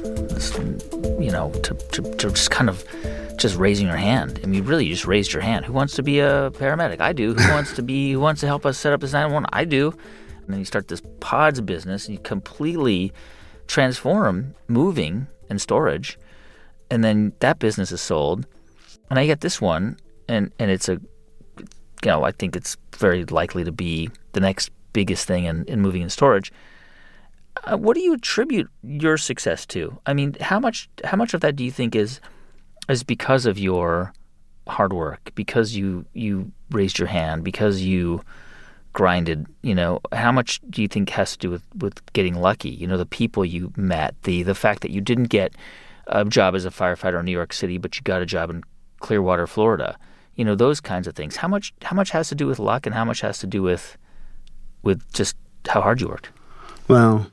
and, you know, to, to, to just kind of just raising your hand. I mean, really, you just raised your hand. Who wants to be a paramedic? I do. Who wants to be, who wants to help us set up this nine one one? I do. And then you start this Pods business and you completely transform moving and storage. And then that business is sold. And I get this one, and, and it's a, you know, I think it's very likely to be the next biggest thing in, in moving and storage. Uh, what do you attribute your success to? I mean, how much how much of that do you think is is because of your hard work, because you you raised your hand, because you grinded? You know, how much do you think has to do with, with getting lucky? You know, the people you met, the the fact that you didn't get a job as a firefighter in New York City, but you got a job in Clearwater, Florida. You know, those kinds of things. How much how much has to do with luck, and how much has to do with with just how hard you worked? Well,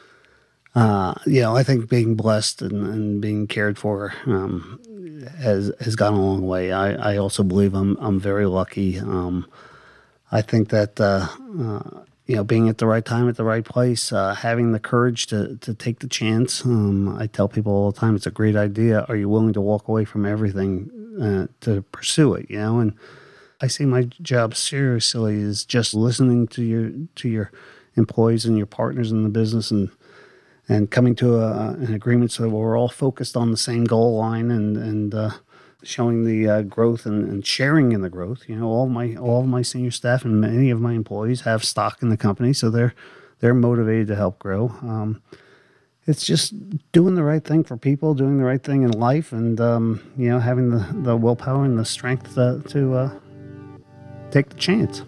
uh, you know, I think being blessed and, and being cared for um, has has gone a long way. I, I also believe I'm I'm very lucky. Um, I think that uh, uh, you know, being at the right time at the right place, uh, having the courage to to take the chance. Um, I tell people all the time, it's a great idea. Are you willing to walk away from everything uh, to pursue it? You know, and I see my job seriously is just listening to your to your employees and your partners in the business and and coming to a, an agreement so that we're all focused on the same goal line and and uh, showing the uh, growth and, and sharing in the growth. You know, all my all of my senior staff and many of my employees have stock in the company, so they're they're motivated to help grow. Um, it's just doing the right thing for people, doing the right thing in life, and um, you know, having the, the willpower and the strength to, to uh, take the chance.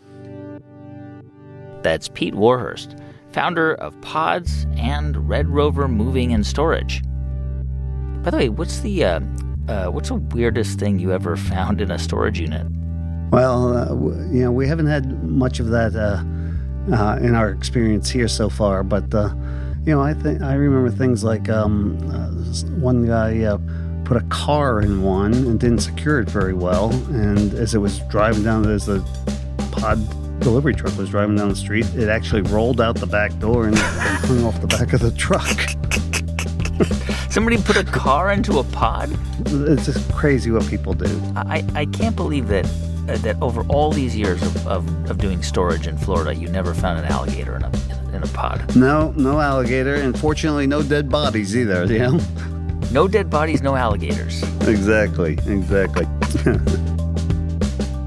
That's Pete Warhurst, founder of Pods and Red Rover Moving and Storage. By the way, what's the uh, uh, what's the weirdest thing you ever found in a storage unit? Well, uh, w- you know, we haven't had much of that uh, uh, in our experience here so far, but uh, you know, I think I remember things like um, uh, one guy uh, put a car in one and didn't secure it very well, and as it was driving down, as the pod delivery truck was driving down the street, it actually rolled out the back door and, and hung off the back of the truck. Somebody put a car into a pod? It's just crazy what people do. I, I can't believe that uh, that over all these years of, of, of doing storage in Florida, you never found an alligator in a in a pod. No, no alligator, and fortunately no dead bodies either, you know? No dead bodies, no alligators. Exactly, exactly.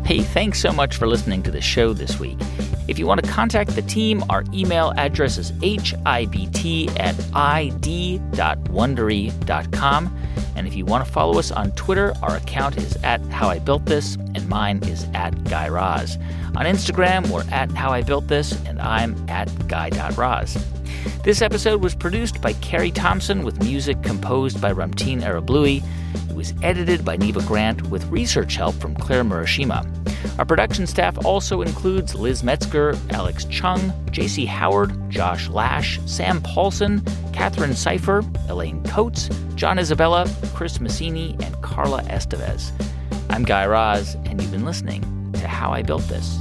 Hey, thanks so much for listening to the show this week. If you want to contact the team, our email address is hibt at id dot wondery dot com. And if you want to follow us on Twitter, our account is at How I Built This, and mine is at Guy Raz. On Instagram, we're at How I Built This, and I'm at guy dot raz. This episode was produced by Carrie Thompson with music composed by Ramtin Arablouei. It was edited by Neva Grant with research help from Claire Murashima. Our production staff also includes Liz Metzger, Alex Chung, J C Howard, Josh Lash, Sam Paulson, Catherine Seifer, Elaine Coates, John Isabella, Chris Massini, and Carla Estevez. I'm Guy Raz, and you've been listening to How I Built This.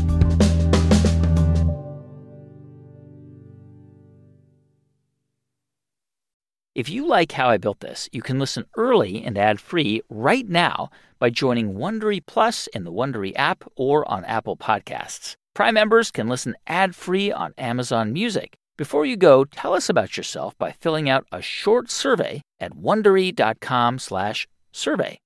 If you like How I Built This, you can listen early and ad-free right now by joining Wondery Plus in the Wondery app or on Apple Podcasts. Prime members can listen ad-free on Amazon Music. Before you go, tell us about yourself by filling out a short survey at wondery dot com slash survey.